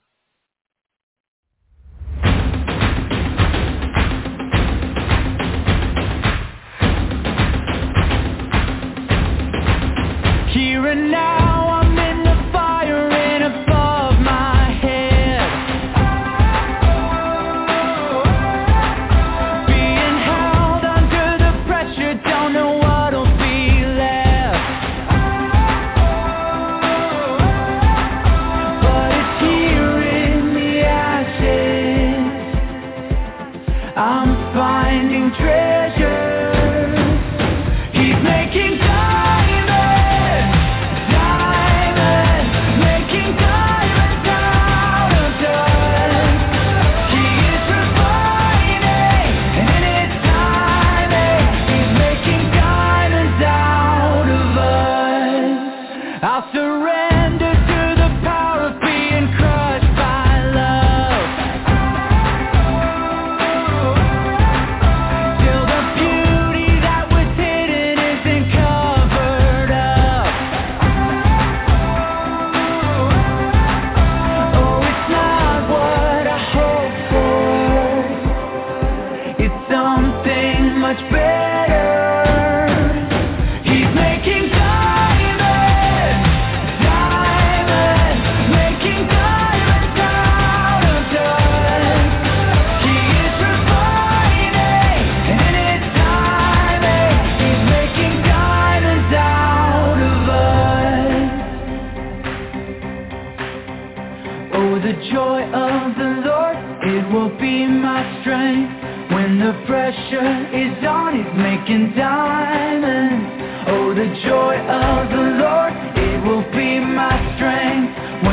Here and now I'm in the fire and above my head, being held under the pressure, don't know what'll be left, but it's here in the ashes, I'm finding treasure. He's making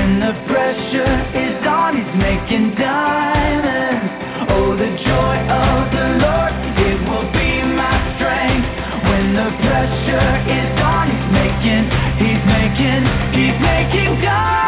When the pressure is on, he's making diamonds. Oh, the joy of the Lord, it will be my strength. When the pressure is on, he's making diamonds.